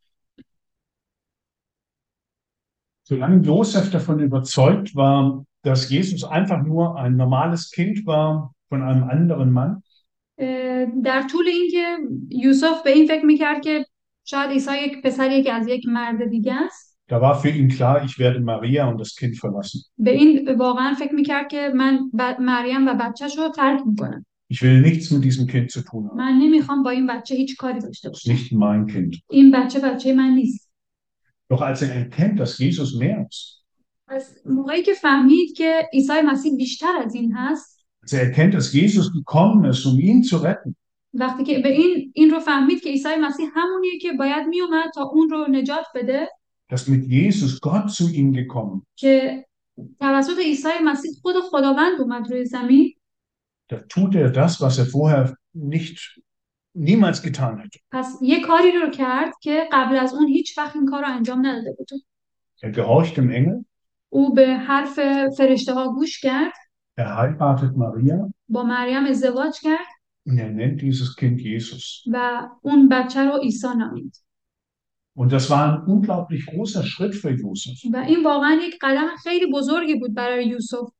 S1: Solange Josef davon überzeugt war, dass Jesus einfach nur ein normales Kind war von einem anderen Mann,
S2: اه، در طول اینکه یوسف به این فکر میکرد که شاید عیسی یک پسری که از یک مرد دیگه است،
S1: da war für ihn klar, ich werde Maria und das Kind verlassen.
S2: به این واقعا فکر میکرد که من ب- مریم و بچهش رو ترک میکنم.
S1: Ich will nichts mit diesem Kind zu tun haben.
S2: من نمیخوام با این بچه هیچ کاری داشته
S1: Das ist
S2: باشم.
S1: nicht mein Kind.
S2: این بچه بچه من نیست.
S1: Doch als er erkennt, dass Jesus mehr ist,
S2: از موقعی که فهمید که عیسی مسیح بیشتر از این هست،
S1: als er erkennt, dass Jesus gekommen ist, um ihn zu retten,
S2: وقتی که به این این رو فهمید که عیسی مسیح همونیه که باید میومد تا اون رو نجات بده،
S1: dass mit Jesus Gott zu ihm gekommen
S2: که توسط عیسی مسیح خود خداوند اومد روی زمین،
S1: ist, da tut er das, was er vorher nicht, niemals getan hätte.
S2: پس یه کاری رو کرد که قبل از اون هیچ وقت این کار رو انجام نداده بود.
S1: Er gehorcht dem Engel,
S2: او به حرف فرشته ها گوش کرد،
S1: er heiratet Maria
S2: با مریم ازدواج کرد
S1: und er nennt dieses Kind Jesus.
S2: و اون bچه رو عیسی نامید.
S1: Und das war ein unglaublich großer Schritt für Josef.
S2: و این واقعا یک قدم خیلی بزرگی بود برای یوسف.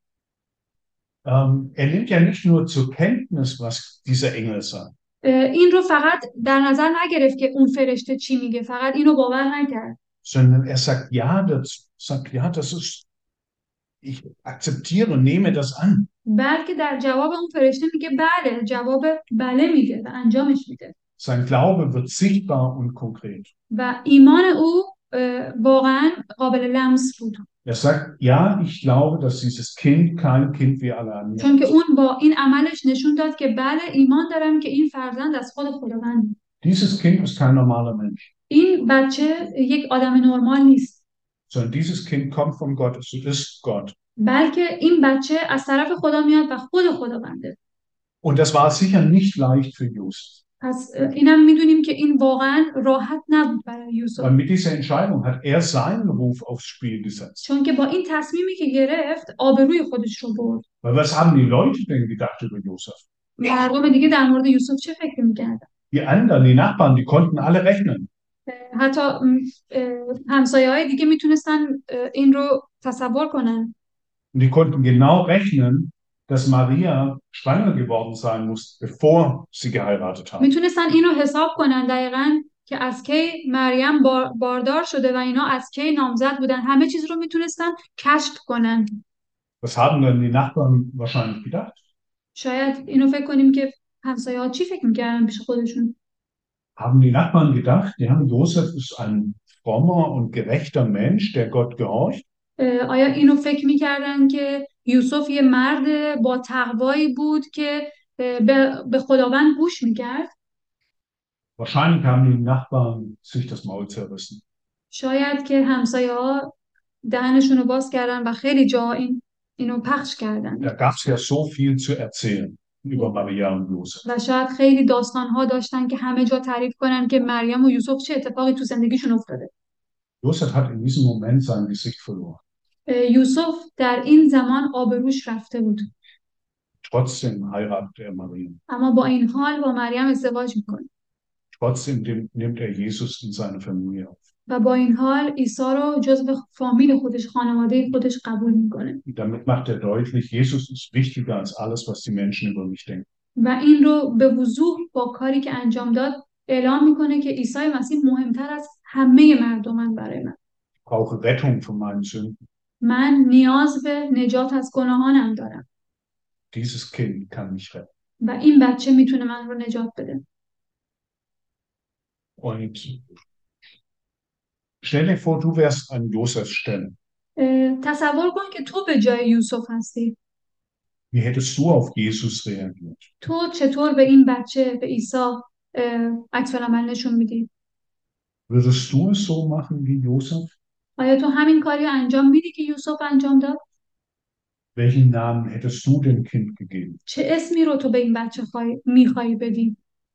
S1: Ähm, er nimmt ja nicht nur zur Kenntnis, was dieser Engel sagt,
S2: اه، این رو فقط در نظر نگرفت که اون فرشته چی میگه، فقط اینو باور نکرد،
S1: sondern er sagt ja dazu, sagt ja, das ist, ich akzeptiere, nehme das an.
S2: بلکه در جواب اون فرشته میگه بله، جواب بله میده و انجامش میده.
S1: Sein Glaube wird sichtbar und konkret.
S2: و ایمان او اه، واقعا قابل لمس بود.
S1: Er sagt, ja, ich glaube, dass dieses Kind kein Kind wie alle anderen
S2: چون که
S1: ist.
S2: اون با این عملش نشون داد که بله ایمان دارم که این فرزند از خود خداوند.
S1: Dieses Kind ist kein normaler Mensch,
S2: این بچه یک آدم نرمال نیست،
S1: sondern dieses Kind kommt von Gott, es ist Gott.
S2: بلکه این بچه از طرف خدا میاد و خود خداونده.
S1: Und das war sicher nicht leicht für Josef.
S2: پس اه، اینم میدونیم که این واقعا راحت نبود برای یوسف،
S1: Weil mit dieser Entscheidung hat er seinen Ruf aufs Spiel gesetzt.
S2: چون که با این تصمیمی که گرفت آبروی خودش رو برد.
S1: Weil was haben die Leute denn gedacht über Josef?
S2: مردم دیگه در مورد یوسف چه فکر میکردن؟
S1: Die anderen, die Nachbarn, die konnten alle rechnen.
S2: حتی همسایه های دیگه میتونستن این رو تصور کنن.
S1: Und die konnten genau rechnen, dass Maria schwanger geworden sein muss, bevor sie geheiratet haben.
S2: میتونستن این رو حساب کنن دقیقاً که از کی مریم بار باردار شده و اینا از کی نامزد بودن. همه چیز رو میتونستن کشف کنن.
S1: Was haben dann die Nachbarn wahrscheinlich gedacht?
S2: شاید اینو فکر کنیم که همسایه ها چی فکر میکردن پیش خودشون.
S1: Haben die Nachbarn gedacht, ja, Josef ist ein frommer und gerechter Mensch, der Gott gehorcht?
S2: آیا اینو فکر میکردن که یوسف یه مرد با تقوایی بود که به, به خداوند گوش میکرد؟
S1: Wahrscheinlich haben die Nachbarn sich das Maul zerrissen.
S2: شاید که همسایه ها دهنشون رو باز کردن و خیلی جا این اینو پخش کردن.
S1: Da gab es ja so viel zu erzählen über Maria und Josef.
S2: و شاید خیلی داستان ها داشتن که همه جا تعریف کنن که مریم و یوسف چه اتفاقی تو زندگیشون افتاده.
S1: Josef hat in diesem Moment sein Gesicht verloren.
S2: یوسف در این زمان آبروش رفته بود.
S1: Trotzdem heiratet er Maria.
S2: اما با این حال با مریم ازدواج میکنه.
S1: Trotzdem nimmt er Jesus in seine Familie auf.
S2: و با این حال عیسی رو جزو فامیل خودش، خانواده خودش قبول میکنه.
S1: Damit macht er deutlich, Jesus ist wichtiger als alles, was die Menschen über mich denken.
S2: و این رو به وضوح با کاری که انجام داد اعلام میکنه که عیسی مسیح مهمتر از همه مردمن برای من.
S1: Ich brauche Rettung von meinen Sünden.
S2: من نیاز به نجات از گناهانم دارم.
S1: Dieses Kind kann mich retten.
S2: و این بچه میتونه من رو نجات بده.
S1: Und stell dir vor, du wärst an Josefs Stelle.
S2: تصور کن که تو به جای یوسف هستی.
S1: Wie hättest du auf Jesus reagiert?
S2: تو چطور به این بچه، به عیسی عکس العمل نشون میدی؟
S1: Würdest du es so machen wie Josef?
S2: آیا تو همین کاری رو انجام میدی که یوسف انجام داد؟
S1: Welchen Namen hättest du dem Kind gegeben?
S2: چه اسمی رو تو به این بچه میخوای بدی؟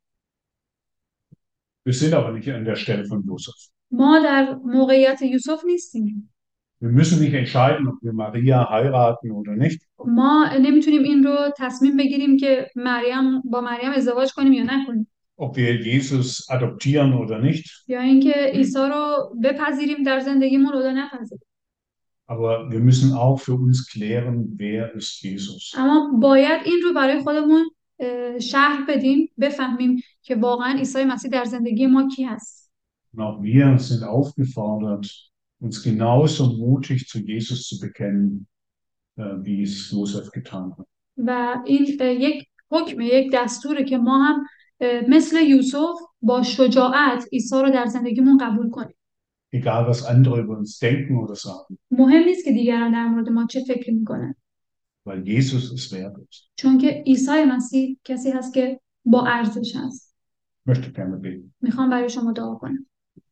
S1: Wir sind aber nicht an der Stelle von Josef.
S2: ما در موقعیت یوسف نیستیم.
S1: Wir müssen nicht entscheiden, ob wir Maria heiraten oder nicht.
S2: ما نمیتونیم این رو تصمیم بگیریم که مریم با مریم ازدواج کنیم یا نکنیم.
S1: Ob wir Jesus adoptieren oder nicht.
S2: یا اینکه عیسی رو بپذیریم در زندگیمون یا نپذیریم.
S1: Aber wir müssen auch für uns klären, wer ist Jesus.
S2: اما باید این رو برای خودمون شرح بدیم، بفهمیم که واقعا عیسی مسیح در زندگی ما کی هست.
S1: Und auch wir sind aufgefordert, uns genauso mutig zu Jesus zu bekennen, wie es Josef getan hat.
S2: و این یک حکم، یک دستوره که ما هم مثل یوسف با شجاعت عیسی رو در زندگیمون قبول کنیم.
S1: Egal was andere über uns denken oder sagen.
S2: مهم نیست که دیگران در مورد ما چه فکر میکنن.
S1: Weil Jesus es wert ist.
S2: چون که عیسی مسیح کسی هست که با ارزش هست.
S1: Möchte gerne beten.
S2: میخوام برای شما دعا کنم.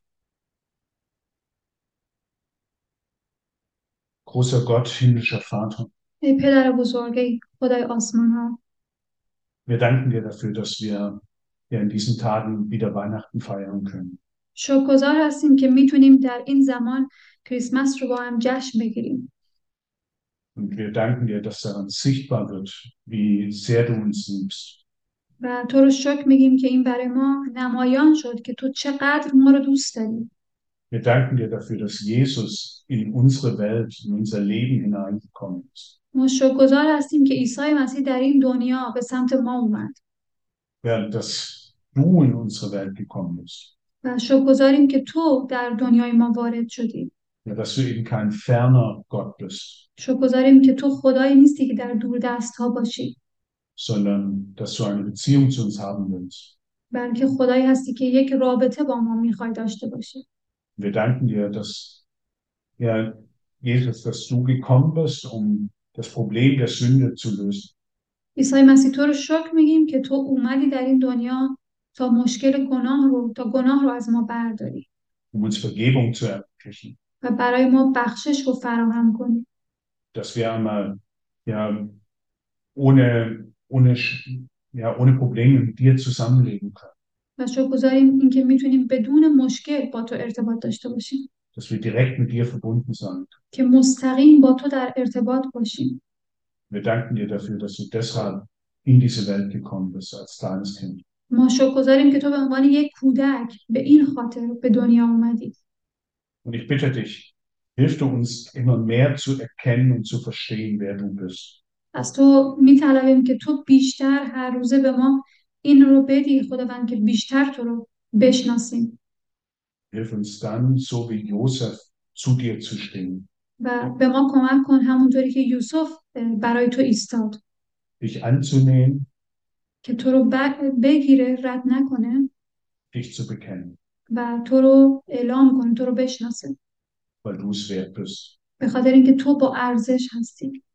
S1: Großer Gott, himmlischer Vater.
S2: ای پدر بزرگی، خدای آسمان ها.
S1: Wir danken dir dafür, dass wir ja in diesen Tagen wieder Weihnachten feiern können.
S2: شکرگزار هستیم که میتونیم در این زمان کریسمس رو با هم جشن بگیریم.
S1: Und wir danken dir, dass daran sichtbar wird, wie sehr du uns liebst.
S2: و تو رو شکر میگیم که این برای ما نمایان شد که تو چقدر ما رو دوست داری.
S1: Wir danken dir dafür, dass Jesus in unsere Welt, in unser Leben hineingekommen ist.
S2: ما شکرگزار هستیم که عیسی مسیح در این دنیا به سمت ما اومد.
S1: Ja, dass du in unsere Welt gekommen bist.
S2: و شکرگزاریم که تو در دنیای ما وارد شدی.
S1: Ja, dass du eben kein ferner Gott bist.
S2: شکرگزاریم که تو خدایی نیستی که در دور دست ها باشی.
S1: Sondern dass du eine Beziehung zu uns haben willst.
S2: بلکه خدایی هستی که یک رابطه با ما میخوای داشته باشی.
S1: Wir danken dir, dass ja, Jesus, dass du gekommen bist, um das Problem der Sünde zu lösen.
S2: عیسی مسیح تو رو شکر میگیم که تو اومدی در این دنیا تا مشکل گناه رو، تا گناه رو از ما برداری.
S1: Um uns Vergebung zu ermöglichen.
S2: و برای ما بخشش رو فراهم کنی.
S1: Dass wir einmal ja ohne ohne ja ohne Probleme mit dir zusammenleben können.
S2: و شکرگزاریم اینکه میتونیم بدون مشکل با تو ارتباط داشته باشیم.
S1: Dass wir direkt mit dir verbunden sind.
S2: که مستقیم با تو در ارتباط باشیم.
S1: Wir danken dir dafür, dass du deshalb in diese Welt gekommen bist als kleines Kind.
S2: ما شکرگزاریم که تو به عنوان یک کودک به این خاطر به دنیا اومدی.
S1: Und ich bitte dich, hilf du uns immer mehr zu erkennen und zu verstehen, wer du bist.
S2: از تو میطلبیم که تو بیشتر هر روزه به ما این رو بدی خداوند که بیشتر تو رو بشناسیم
S1: Hilf uns dann, so wie Josef, zu dir zu stehen,
S2: و به ما کمک کن همونطوری که یوسف اه، برای تو ایستاد
S1: dich anzunehmen,
S2: که تو رو ب- بگیره رد نکنه
S1: dich zu bekennen,
S2: و تو رو اعلام کنه تو رو بشناسه
S1: weil du es wert bist.
S2: به خاطر اینکه تو با ارزش هستی